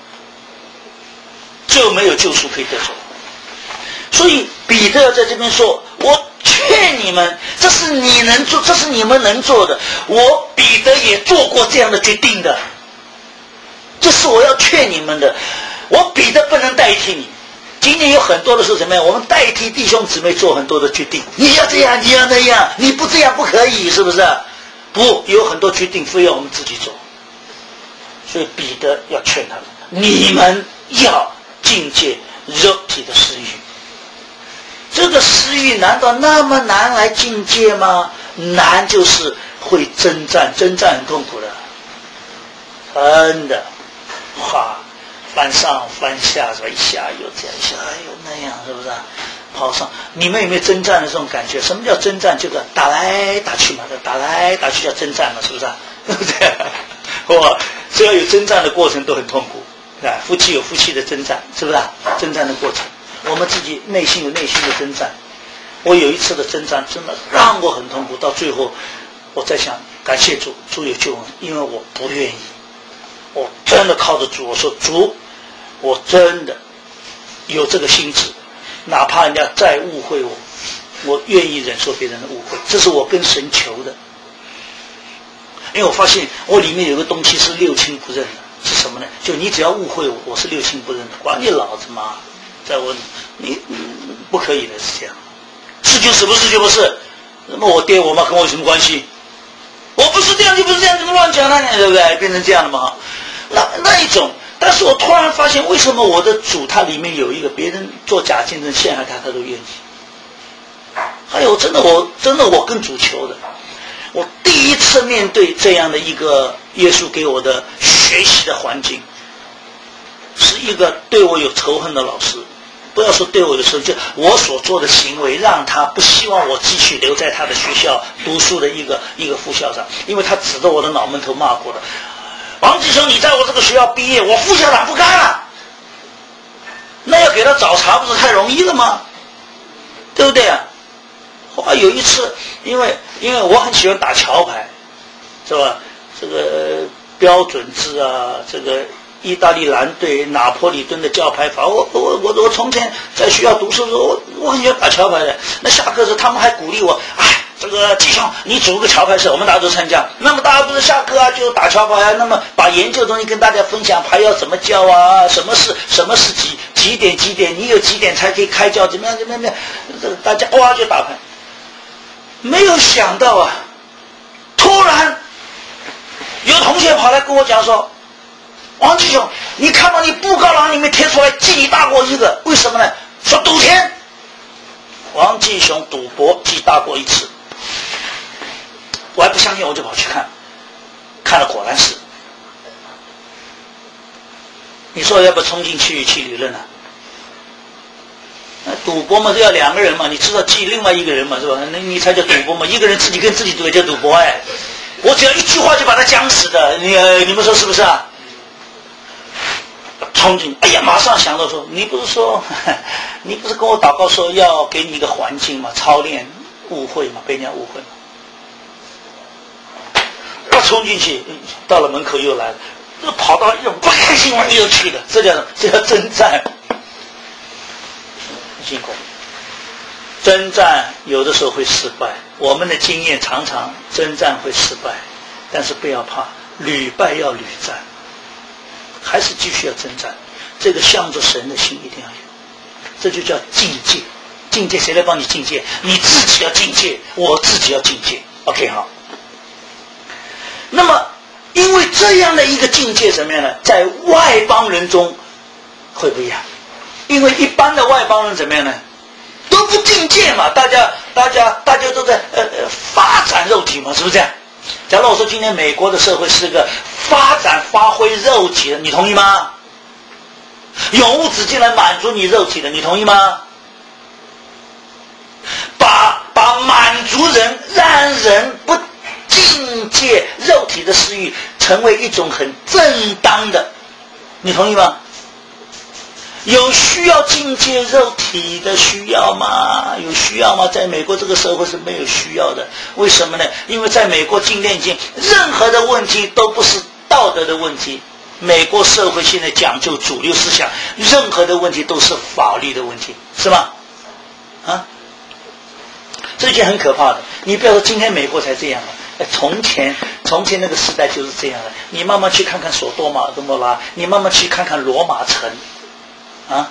就没有救赎可以得着。所以彼得在这边说：我劝你们，这是你能做，这是你们能做的。我彼得也做过这样的决定的，这是我要劝你们的。我彼得不能代替你。今天有很多的是什么样？我们代替弟兄姊妹做很多的决定，你要这样，你要那样，你不这样不可以，是不是？不，有很多决定非要我们自己做。所以彼得要劝他们：你们要禁戒肉体的私欲。这个私欲难道那么难来禁戒吗？难就是会征战，征战很痛苦的，真的，哇，翻上翻下是吧？一下又这样，一下又那样，是不是？跑上，你们有没有征战的这种感觉？什么叫征战？这个打来打去嘛，打来打去叫征战嘛，是不是？对不对？哇，只要有征战的过程都很痛苦，啊，夫妻有夫妻的征战，是不是？征战的过程，我们自己内心有内心的征战。我有一次的征战，真的让我很痛苦。到最后，我在想，感谢主，主有救恩，因为我不愿意，我真的靠着主。我说主，我真的有这个心智，哪怕人家再误会我，我愿意忍受别人的误会，这是我跟神求的。因为我发现我里面有个东西是六亲不认的，是什么呢？就你只要误会我，我是六亲不认的，管你老子妈，在我你不可以的，是这样。是就是不是就不是，那么我爹我妈跟我有什么关系？我不是这样就不是这样，怎么乱讲呢？对不对？变成这样了嘛？那那一种，但是我突然发现，为什么我的主他里面有一个别人做假见证陷害他，他都愿意。还有真的我真的我跟主求的。我第一次面对这样的一个耶稣给我的学习的环境，是一个对我有仇恨的老师。不要说对我有仇恨，就我所做的行为让他不希望我继续留在他的学校读书的一个一个副校长，因为他指着我的脑门头骂过了：王继雄，你在我这个学校毕业，我副校长不干了。那要给他找茬不是太容易了吗？对不对啊？后来有一次，因为因为我很喜欢打桥牌，是吧？这个标准制啊，这个意大利蓝队、拿破里敦的教牌法，我我我我从前在学校读书的时候，我我很喜欢打桥牌的。那下课时他们还鼓励我，哎，这个继兄，你组个桥牌社，我们大家都参加。那么大家不是下课啊就打桥牌啊，那么把研究的东西跟大家分享，牌要怎么教啊？什么是什么是几几点几点？你有几点才可以开教？怎么样怎么样？这个大家哇就打牌。没有想到啊，突然有同学跑来跟我讲说：王继雄，你看到你布告栏里面贴出来记你大过一个，为什么呢？说赌钱。王继雄赌博记大过一次，我还不相相信，我就跑去看，看了果然是。你说要不要冲进去去理论呢、啊？赌博嘛，都要两个人嘛，你知道记另外一个人嘛，是吧？那你才叫赌博嘛，一个人自己跟自己赌也叫赌博哎。我只要一句话就把他讲死的，你、呃、你们说是不是啊？冲进，哎呀，马上想到说，你不是说，你不是跟我祷告说要给你一个环境嘛，操练误会嘛，被人家误会嘛。他冲进去，到了门口又来了，跑到又不开心了，又去了，这叫这叫征战。辛苦，征战有的时候会失败，我们的经验常常征战会失败，但是不要怕，屡败要屡战。还是继续要征战，这个向着神的心一定要有，这就叫境界。境界谁来帮你境界？你自己要境界，我自己要境界。OK 好。那么，因为这样的一个境界怎么样呢？在外邦人中会不一样，因为一般的外邦人怎么样呢？都不境界嘛，大家大家大家都在呃呃发展肉体嘛，是不是这样？假如我说今天美国的社会是个发展发挥肉体的，你同意吗？用物质进来满足你肉体的，你同意吗？把把满足人，让人不境界肉体的私欲成为一种很正当的，你同意吗？有需要境界肉体的需要吗？有需要吗？在美国这个社会是没有需要的。为什么呢？因为在美国禁恋经，任何的问题都不是道德的问题。美国社会现在讲究主流思想，任何的问题都是法律的问题，是吗？啊，这件很可怕的。你不要说今天美国才这样了，从前从前那个时代就是这样的。你慢慢去看看索多玛、蛾摩拉，你慢慢去看看罗马城。啊，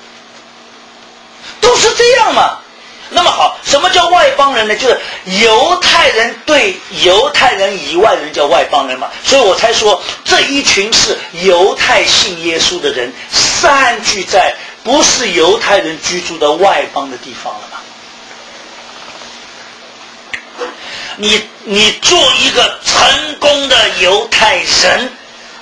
都是这样嘛。那么好，什么叫外邦人呢？就是犹太人对犹太人以外的人叫外邦人嘛。所以我才说这一群是犹太信耶稣的人散居在不是犹太人居住的外邦的地方了嘛。你你做一个成功的犹太人，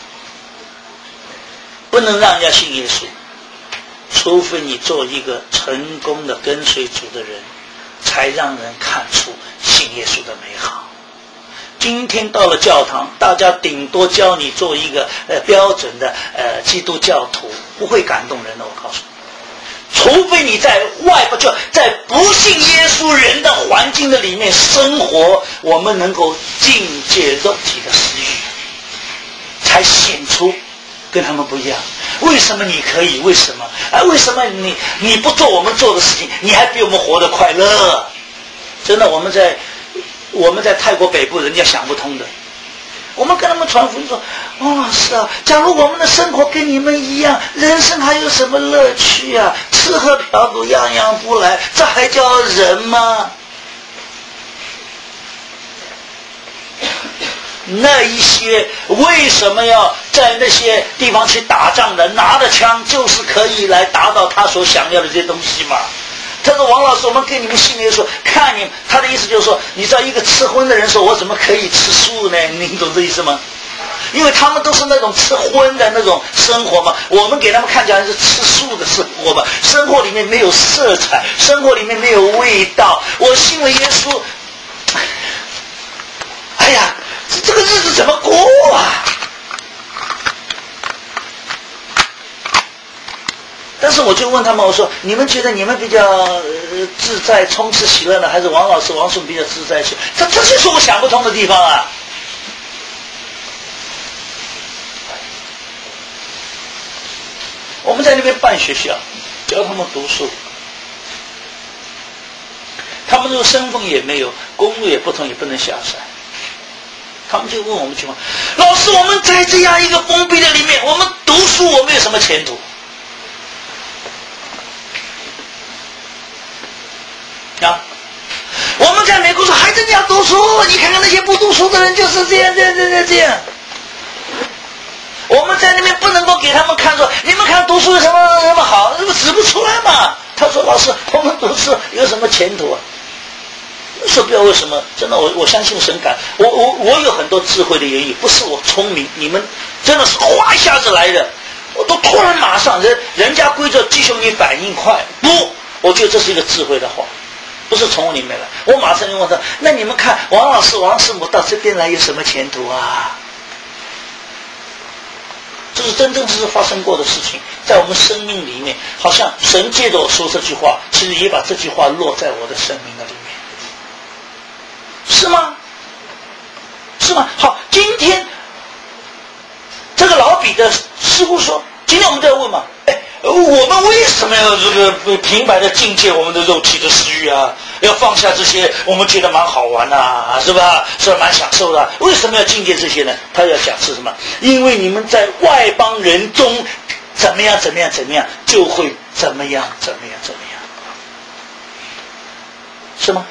不能让人家信耶稣。除非你做一个成功的跟随主的人，才让人看出信耶稣的美好。今天到了教堂，大家顶多教你做一个呃标准的呃基督教徒，不会感动人的。我告诉你，除非你在外部就在不信耶稣人的环境的里面生活，我们能够境界肉体的私欲，才显出跟他们不一样。为什么你可以？为什么？啊，为什么你你不做我们做的事情，你还比我们活得快乐？真的，我们在我们在泰国北部，人家想不通的。我们跟他们传福音说，哦，是啊，假如我们的生活跟你们一样，人生还有什么乐趣啊？吃喝嫖赌样样不来，这还叫人吗？那一些为什么要在那些地方去打仗的，拿着枪就是可以来达到他所想要的这些东西嘛？他说王老师，我们跟你们信耶稣，看你，他的意思就是说，你知道一个吃荤的人说，我怎么可以吃素呢？你懂这意思吗？因为他们都是那种吃荤的那种生活嘛，我们给他们看起来是吃素的生活嘛，生活里面没有色彩，生活里面没有味道。我信了耶稣，哎呀，这个日子怎么过啊？但是我就问他们，我说你们觉得你们比较、呃、自在充斥喜乐呢，还是王老师王顺比较自在些？这这就是我想不通的地方啊。我们在那边办学校，教他们读书，他们这个身份也没有，公路也不通，也不能下山。他们就问我们情况，老师，我们在这样一个封闭的里面，我们读书我们有什么前途？啊！我们在美国说孩子你要读书，你看看那些不读书的人就是这样这样这样这样。我们在那边不能够给他们看说，你们看读书有什么什么好，那么指不出来嘛。他说老师，我们读书有什么前途啊？ 说不要为什么？真的，我我相信神感，我我我有很多智慧的言语，不是我聪明，你们真的是哗一下子来的，我都突然马上人人家规则弟兄你反应快，不，我觉得这是一个智慧的话，不是从我里面来，我马上就问他，那你们看王老师王师母到这边来有什么前途啊？这是真正是发生过的事情，在我们生命里面，好像神借着我说这句话，其实也把这句话落在我的生命的里面，是吗？是吗？好，今天这个老彼得似乎说，今天我们在问嘛，哎，我们为什么要这个平白的境界我们的肉体的私欲啊？要放下这些，我们觉得蛮好玩啊，是吧？是蛮享受的。为什么要境界这些呢？他要讲是什么？因为你们在外邦人中怎么样怎么样怎么样，就会怎么样怎么样怎么样，是吗？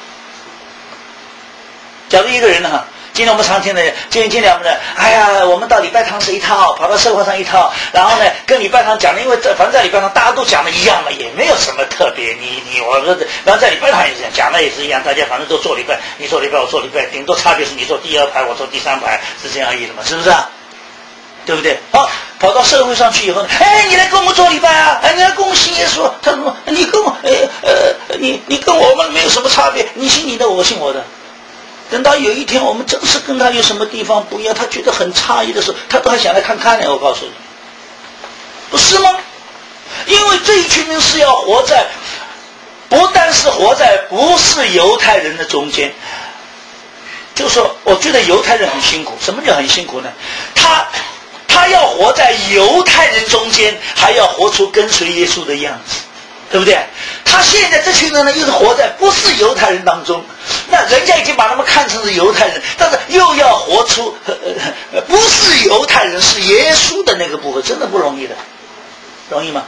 假如一个人哈，今天我们常听的，今天今天我们的，哎呀，我们到礼拜堂是一套，跑到社会上一套，然后呢，跟礼拜堂讲的，因为这反正在礼拜堂大家都讲的一样嘛，也没有什么特别，你你我说的，然后在礼拜堂也是这样，讲的也是一样，大家反正都做礼拜，你做礼拜，我做礼拜，顶多差别是你做第二排，我做第三排，是这样而已的嘛，是不是啊？对不对？好，跑到社会上去以后呢，哎，你来跟我们做礼拜啊，哎，你来跟我们信耶稣，他说你跟我，呃呃，你你跟我们没有什么差别，你信你的，我信我的。等到有一天我们真是跟他有什么地方不一样，他觉得很诧异的时候，他都还想来看看呢。我告诉你，不是吗？因为这一群人是要活在，不但是活在不是犹太人的中间，就是说，我觉得犹太人很辛苦。什么叫很辛苦呢？他他要活在犹太人中间，还要活出跟随耶稣的样子。对不对？他现在这群人呢，又是活在不是犹太人当中，那人家已经把他们看成是犹太人，但是又要活出、呃、不是犹太人是耶稣的那个部分，真的不容易的，容易吗？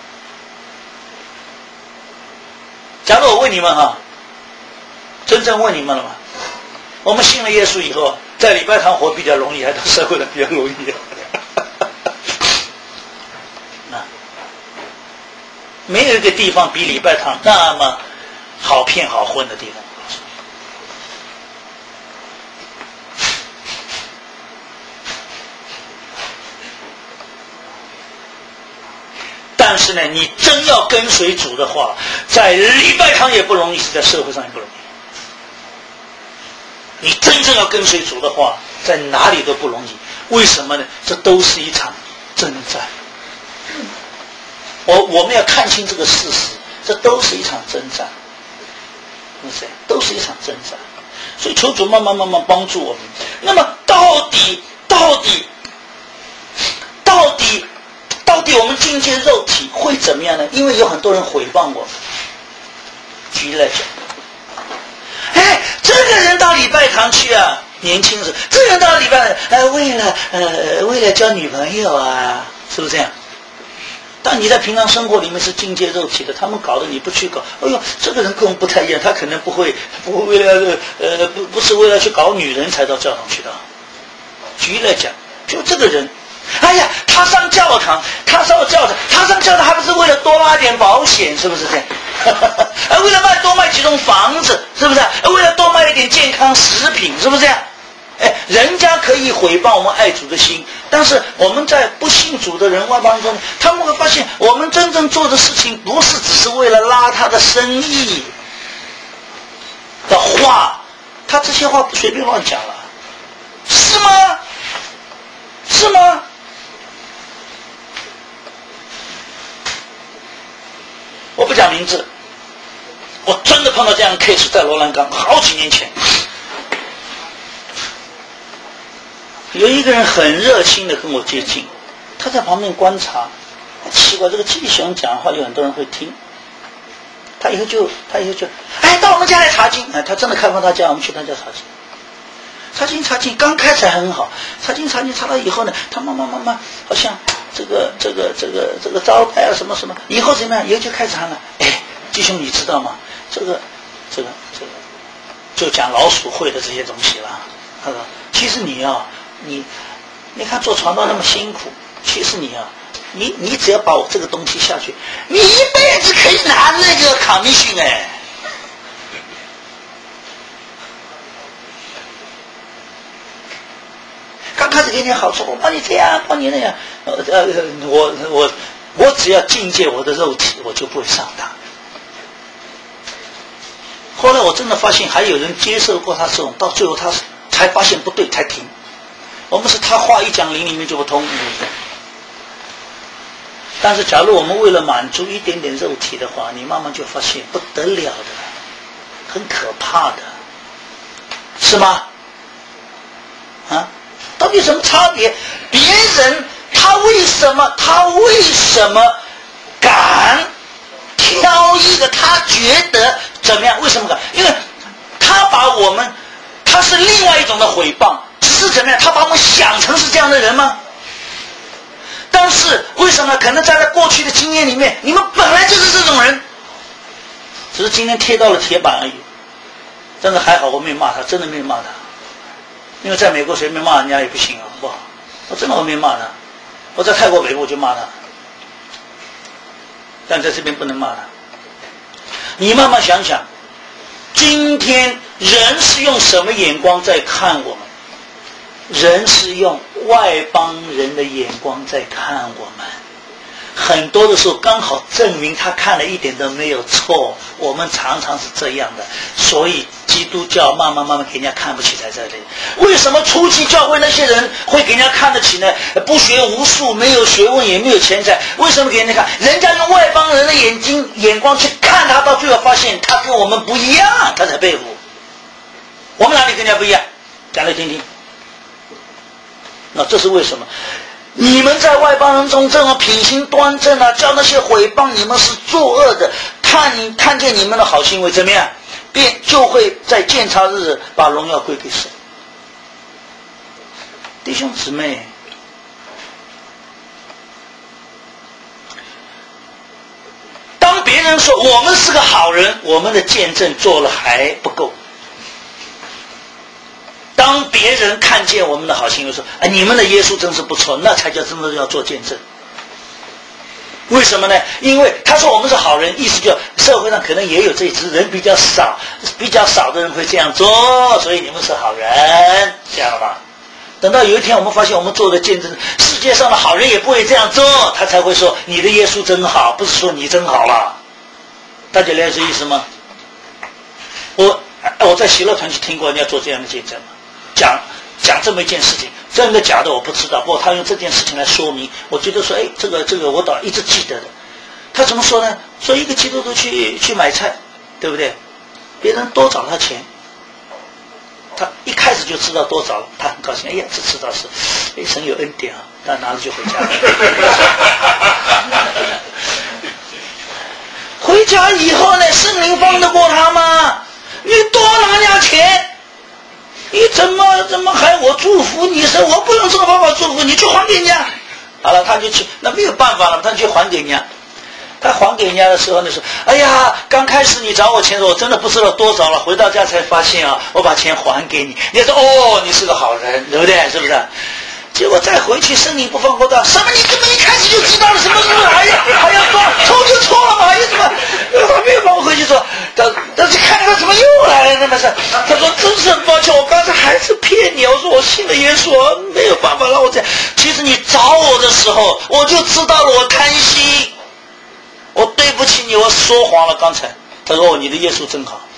假如我问你们哈，真正问你们了吗？我们信了耶稣以后，在礼拜堂活比较容易，还是到社会的比较容易？没有一个地方比礼拜堂那么好骗好混的地方。但是呢，你真要跟随主的话，在礼拜堂也不容易，是在社会上也不容易。你真正要跟随主的话，在哪里都不容易。为什么呢？这都是一场征战。我我们要看清这个事实，这都是一场征战，是不是？都是一场征战。所以求主慢慢慢慢帮助我们。那么到底到底到底到底我们境界肉体会怎么样呢？因为有很多人诽谤我们。举例来讲，哎，这个人到礼拜堂去啊，年轻时，这个人到礼拜堂，呃，为了呃为了交女朋友啊，是不是这样？但你在平常生活里面是境界肉体的，他们搞的你不去搞，哎呦，这个人跟我们不太一样，他可能不会不会为了呃不不是为了去搞女人才到教堂去的。举例来讲，就这个人，哎呀，他上教堂，他上教堂，他上教堂还不是为了多拉点保险，是不是这样？哎，为了卖多卖几栋房子，是不是？为了多卖一点健康食品，是不是这样？哎，人家可以毁谤我们爱主的心，但是我们在不信主的人外邦中，他们会发现我们真正做的事情不是只是为了拉他的生意的话，他这些话不随便乱讲了，是吗？是吗？我不讲名字，我真的碰到这样的 case， 在罗兰岗好几年前。有一个人很热心的跟我接近，他在旁边观察，奇怪，这个弟兄讲话有很多人会听，他以后就他以后就哎到我们家来查经，哎，他真的开放他家，我们去他家查经，查经查经，刚开始还很好，查经查经查到以后呢，他慢慢慢慢好像这个这个这个这个招牌啊什么什么，以后怎么样？以后就开始喊了，哎，弟兄你知道吗？这个这个这个就讲老鼠会的这些东西了。他说，其实你啊。你，你看做传道那么辛苦，其实你啊，你你只要把我这个东西下去，你一辈子可以拿那个卡密逊哎。 给你好处，我帮你这样，帮你那样。呃呃，我我我只要境界我的肉体，我就不会上当。后来我真的发现，还有人接受过他这种，到最后他才发现不对，才停。我们是他话一讲，灵里面就不通。但是假如我们为了满足一点点肉体的话，你慢慢就发现不得了的，很可怕的，是吗？啊，到底什么差别？别人他为什么他为什么敢挑一个他觉得怎么样？为什么敢？因为他把我们，他是另外一种的诽谤，只是怎么样？他把我们想成是这样的人吗？但是为什么？可能在他过去的经验里面，你们本来就是这种人，只是今天贴到了铁板而已。但是还好我没骂他，真的没骂他，因为在美国随便骂人家也不行啊，不好。我真的我没骂他，我在泰国北部我就骂他，但在这边不能骂他。你慢慢想想，今天人是用什么眼光在看我们？人是用外邦人的眼光在看我们，很多的时候刚好证明他看了一点都没有错。我们常常是这样的，所以基督教慢慢慢慢给人家看不起在这里。为什么初期教会那些人会给人家看得起呢？不学无术，没有学问，也没有钱财，为什么给人家看？人家用外邦人的眼睛眼光去看他，到最后发现他跟我们不一样，他才佩服。我们哪里跟人家不一样？讲来听听。那这是为什么？你们在外邦人中这么品行端正啊，叫那些诽谤你们是作恶的，看看见你们的好行为怎么样，便就会在鉴察日子把荣耀归给神。弟兄姊妹，当别人说我们是个好人，我们的见证做了还不够。当别人看见我们的好行为说，哎，你们的耶稣真是不错，那才叫真的要做见证。为什么呢？因为他说我们是好人，意思就社会上可能也有这一支人比较少，比较少的人会这样做，所以你们是好人，这样了吧？等到有一天我们发现我们做的见证，世界上的好人也不会这样做，他才会说你的耶稣真好，不是说你真好了。大家了解意思吗？我我在喜乐团去听过人家做这样的见证吗？讲讲这么一件事情，真的假的我不知道，不过他用这件事情来说明，我觉得说，哎，这个这个我倒一直记得的。他怎么说呢？说一个基督徒去去买菜，对不对？别人多找他钱，他一开始就知道多找了，他很高兴，哎呀，这知道是，哎，神有恩典啊，他拿了就回家了。回家以后呢，圣灵放得过他吗？你多拿点钱。你怎么怎么还我祝福你？说我不用这个方法祝福你，去还给人家。好了，他就去，那没有办法了，他去还给人家。他还给人家的时候呢，说：“哎呀，刚开始你找我钱的时候，我真的不知道多找了，回到家才发现啊，我把钱还给你。”你说：“哦，你是个好人，对不对？是不是？”结果再回去，圣灵不放过他，什么？你根本一开始就知道了，什么时候还要还要说错就错了嘛？还有什么？还没有放回去说，但但是看他怎么又来了，那么是？他说：“真是很抱歉，我刚才还是骗你。我说我信了耶稣，没有办法让我这样。其实你找我的时候，我就知道了，我贪心，我对不起你，我说谎了。刚才他说：‘哦，你的耶稣真好。’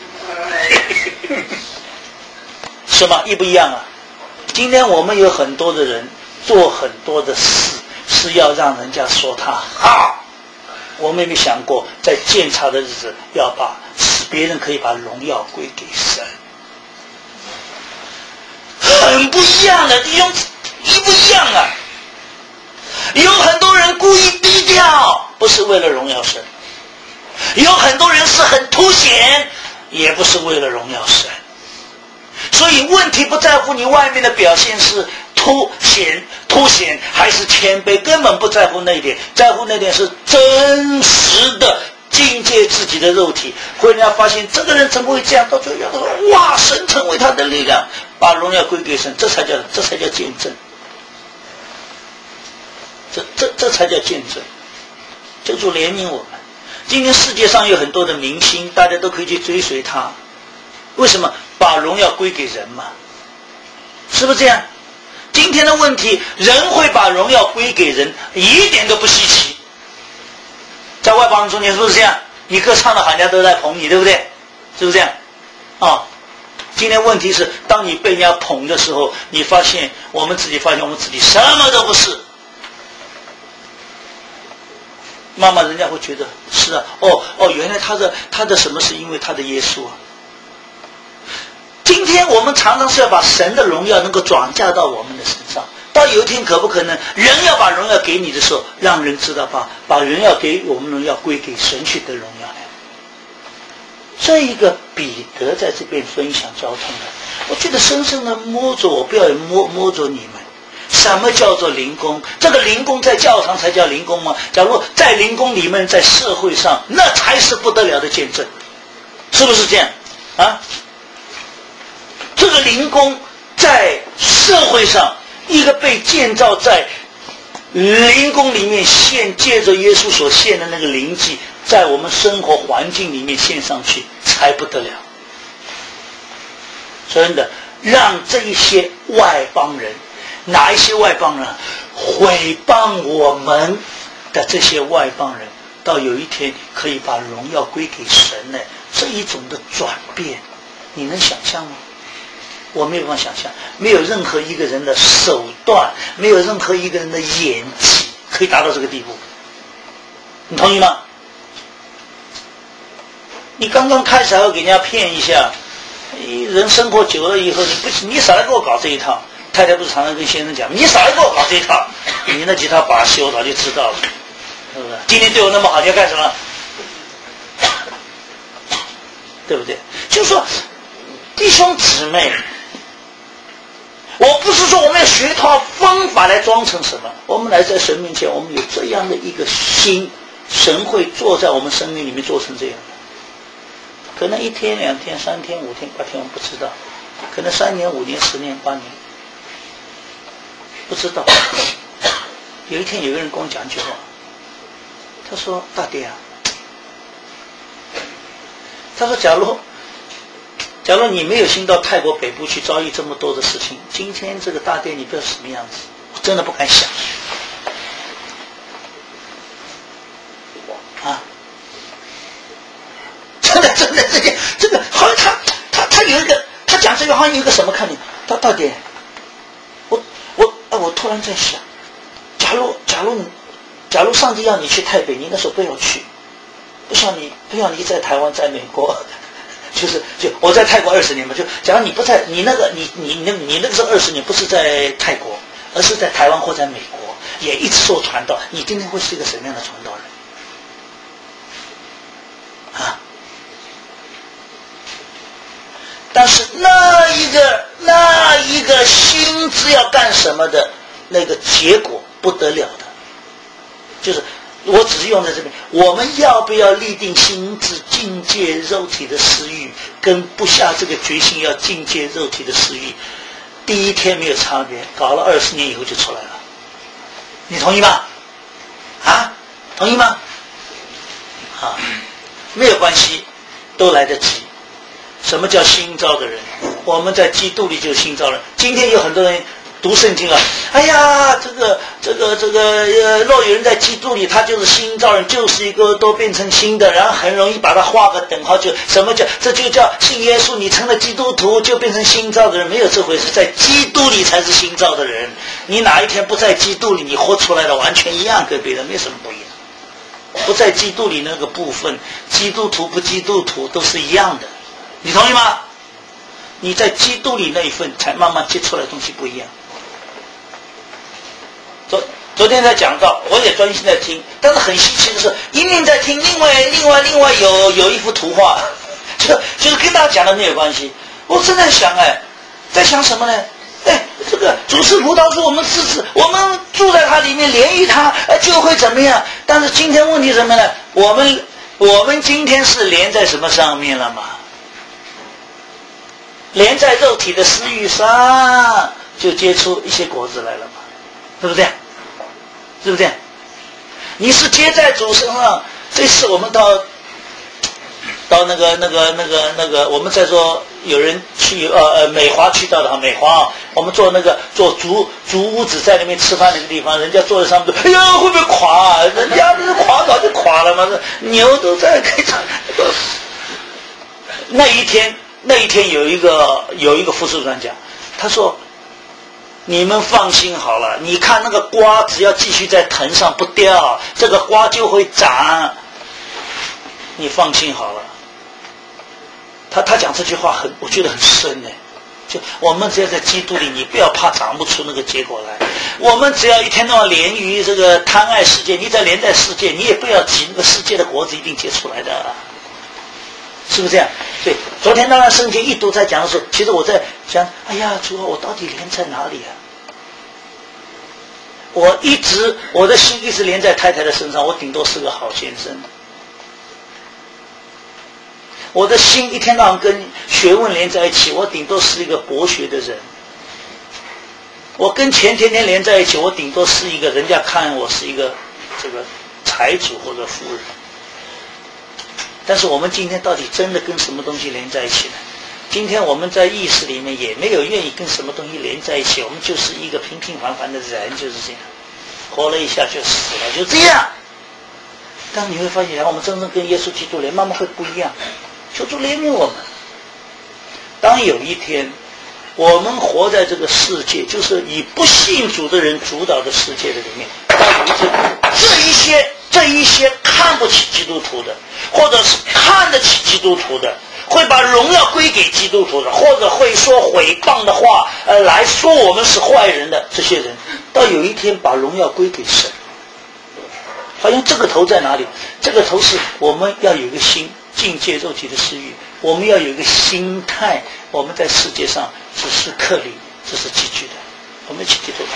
是吗？一不一样啊？”今天我们有很多的人做很多的事是要让人家说他好，我们有没有想过在鉴察的日子要把使别人可以把荣耀归给神？很不一样的，弟兄，一不一样啊！有很多人故意低调，不是为了荣耀神；有很多人是很凸显，也不是为了荣耀神。所以问题不在乎你外面的表现是凸显凸显还是谦卑，根本不在乎那一点，在乎那点是真实的境界自己的肉体。会人家发现这个人怎么会这样，到最后他说哇，神成为他的力量，把荣耀归给神，这才叫这才叫见证，这这这才叫见证。求主怜悯我们。今天世界上有很多的明星，大家都可以去追随他，为什么？把荣耀归给人嘛，是不是这样？ 今天的问题，人会把荣耀归给人，一点都不稀奇。在外邦人中间是不是这样？你歌唱的好像都在捧你，对不对？是不是这样？啊、哦，今天问题是，当你被人家捧的时候，你发现我们自己发现我们自己什么都不是。慢慢人家会觉得是啊，哦哦，原来他的他的什么是因为他的耶稣啊。今天我们常常是要把神的荣耀能够转嫁到我们的身上，到有一天可不可能人要把荣耀给你的时候，让人知道把把荣耀给我们荣耀归给神去的荣耀来。这一个彼得在这边分享交通的，我觉得深深的摸着我，不要摸摸着你们。什么叫做灵宫？这个灵宫在教堂才叫灵宫吗？假如在灵宫里面，在社会上，那才是不得了的见证，是不是这样啊？这个灵宫在社会上，一个被建造在灵宫里面献，借着耶稣所献的那个灵祭，在我们生活环境里面献上去，才不得了。真的，让这一些外邦人，哪一些外邦人毁谤我们的这些外邦人，到有一天可以把荣耀归给神呢？这一种的转变，你能想象吗？我没有办法想象，没有任何一个人的手段，没有任何一个人的演技可以达到这个地步。你同意吗？你刚刚开始还要给人家骗一下，人生活久了以后，你不你少来给我搞这一套。太太不是常常跟先生讲，你少来给我搞这一套，你那几套把戏我早就知道了，是不是？今天对我那么好，你要干什么？对不对？就是说，弟兄姊妹，我不是说我们要学一套方法来装成什么，我们来在神面前，我们有这样的一个心，神会坐在我们生命里面做成这样的。可能一天、两天、三天、五天、八天，我们不知道；可能三年、五年、十年、八年，不知道。有一天有个人跟我讲一句话，他说：“大爹啊，他说假如。”假如你没有心到泰国北部去遭遇这么多的事情，今天这个大殿你不知道什么样子，我真的不敢想啊！真的真的这个这个好像他他他有一个他讲这个好像有一个什么看点，他大殿，我我哎我突然在想，假如假如假如上帝要你去台北，你那时候不要去，不像你不要你在台湾在美国。就是就我在泰国二十年嘛，就假如你不在你那个你你你你那个时候二十年不是在泰国，而是在台湾或在美国，也一直受传道，你今天会是一个什么样的传道人啊？但是那一个那一个心知要干什么的那个结果不得了的，就是我只是用在这边，我们要不要立定心志境界肉体的私欲，跟不下这个决心要境界肉体的私欲，第一天没有差别，搞了二十年以后就出来了。你同意吗？啊，同意吗？啊，没有关系，都来得及。什么叫新造的人？我们在基督里就是新造人。今天有很多人读圣经啊，哎呀，这个这个这个呃，若有人在基督里，他就是新造人，就是一个都变成新的，然后很容易把它画个等号，就什么叫这就叫信耶稣，你成了基督徒就变成新造的人，没有这回事，在基督里才是新造的人。你哪一天不在基督里，你活出来的完全一样，跟别人没什么不一样。不在基督里那个部分，基督徒不基督徒都是一样的，你同意吗？你在基督里那一份，才慢慢结出来的东西不一样。昨昨天在讲到，我也专心在听，但是很稀奇的是，一面在听，另外另外另外有有一幅图画，就就是跟大家讲的没有关系。我正在想，哎，在想什么呢？哎，这个主是葡萄树，我们支持，我们住在它里面，连于它，哎，就会怎么样？但是今天问题什么呢？我们我们今天是连在什么上面了嘛？连在肉体的私欲上，就结出一些果子来了嘛？是不是这样？是不是这样？你是接在主身上。这次我们到到那个那个那个那个，我们在说有人去呃呃美华去到的美华啊，我们做那个做竹竹屋子在那边吃饭那个地方，人家坐在上面，哎呀会不会垮啊？人家那垮早就垮了嘛，牛都在开场。那一天那一天有一个有一个副处长讲，他说你们放心好了，你看那个瓜只要继续在藤上不掉，这个瓜就会长，你放心好了。他他讲这句话很，我觉得很深呢。就我们只要在基督里，你不要怕长不出那个结果来。我们只要一天到晚连于这个贪爱世界，你只要连在世界，你也不要急，那个世界的果子一定结出来的，是不是这样？对，昨天当然圣经一读在讲的时候，其实我在想，哎呀，主啊，我到底连在哪里啊？我一直我的心一直连在太太的身上，我顶多是个好先生。我的心一天到晚跟学问连在一起，我顶多是一个博学的人。我跟钱天天连在一起，我顶多是一个人家看我是一个这个财主或者富人。但是我们今天到底真的跟什么东西连在一起呢？今天我们在意识里面也没有愿意跟什么东西连在一起，我们就是一个平平凡凡的人，就是这样，活了一下就死了，就这样。当你会发现，我们真正跟耶稣基督连，慢慢会不一样。求主怜悯我们。当有一天我们活在这个世界，就是以不信主的人主导的世界的里面，当有一天这一些这一些看不起基督徒的，或者是看得起基督徒的，会把荣耀归给基督徒的，或者会说毁谤的话，呃，来说我们是坏人的这些人，到有一天把荣耀归给神。好像这个头在哪里？这个头是我们要有一个心，境界肉体的私欲，我们要有一个心态，我们在世界上只是客旅，只是寄居的。我们一起低头祷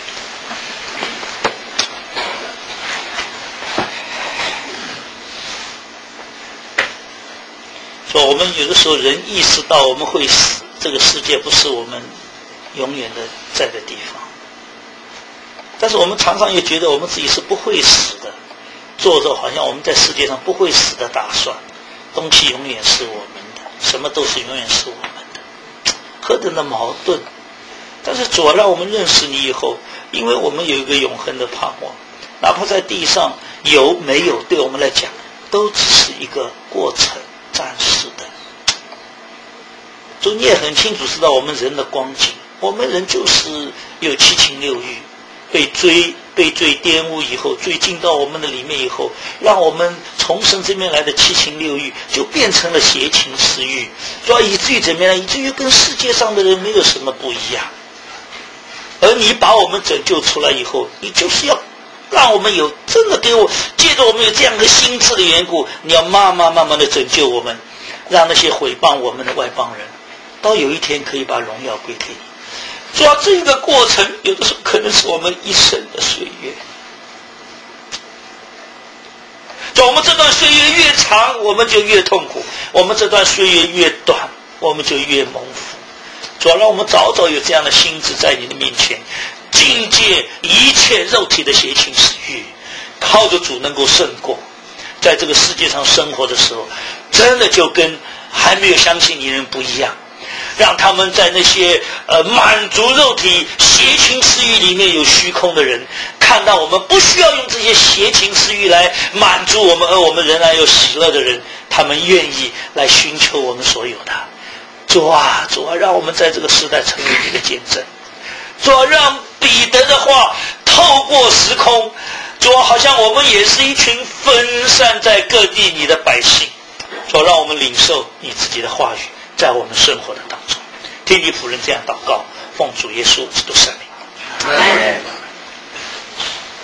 告。说我们有的时候人意识到我们会死，这个世界不是我们永远的在的地方，但是我们常常又觉得我们自己是不会死的，做着好像我们在世界上不会死的打算，东西永远是我们的，什么都是永远是我们的，何等的矛盾！但是主要让我们认识你以后，因为我们有一个永恒的盼望，哪怕在地上有没有，对我们来讲都只是一个过程，暂时的。主你也很清楚知道我们人的光景，我们人就是有七情六欲，被追被罪玷污以后，罪进到我们的里面以后，让我们从神这边来的七情六欲就变成了邪情私欲，所以以至于怎么样？以至于跟世界上的人没有什么不一样。而你把我们拯救出来以后，你就是要让我们有真的给我借着我们有这样的心智的缘故，你要慢慢慢慢的拯救我们，让那些毁谤我们的外邦人到有一天可以把荣耀归给你。主要这个过程有的时候可能是我们一生的岁月，就我们这段岁月越长，我们就越痛苦，我们这段岁月越短，我们就越蒙福。主要让我们早早有这样的心智在你的面前，境界一切肉体的邪情私欲，靠着主能够胜过，在这个世界上生活的时候，真的就跟还没有相信你的人不一样。让他们在那些呃满足肉体邪情私欲里面有虚空的人，看到我们不需要用这些邪情私欲来满足我们，而我们仍然有喜乐的人，他们愿意来寻求我们所有的。主啊，主啊，让我们在这个时代成为你的见证。主啊，让彼得的话透过时空，主啊，好像我们也是一群分散在各地你的百姓。主啊，让我们领受你自己的话语在我们生活的当中。听你仆人这样祷告，奉主耶稣基督圣名。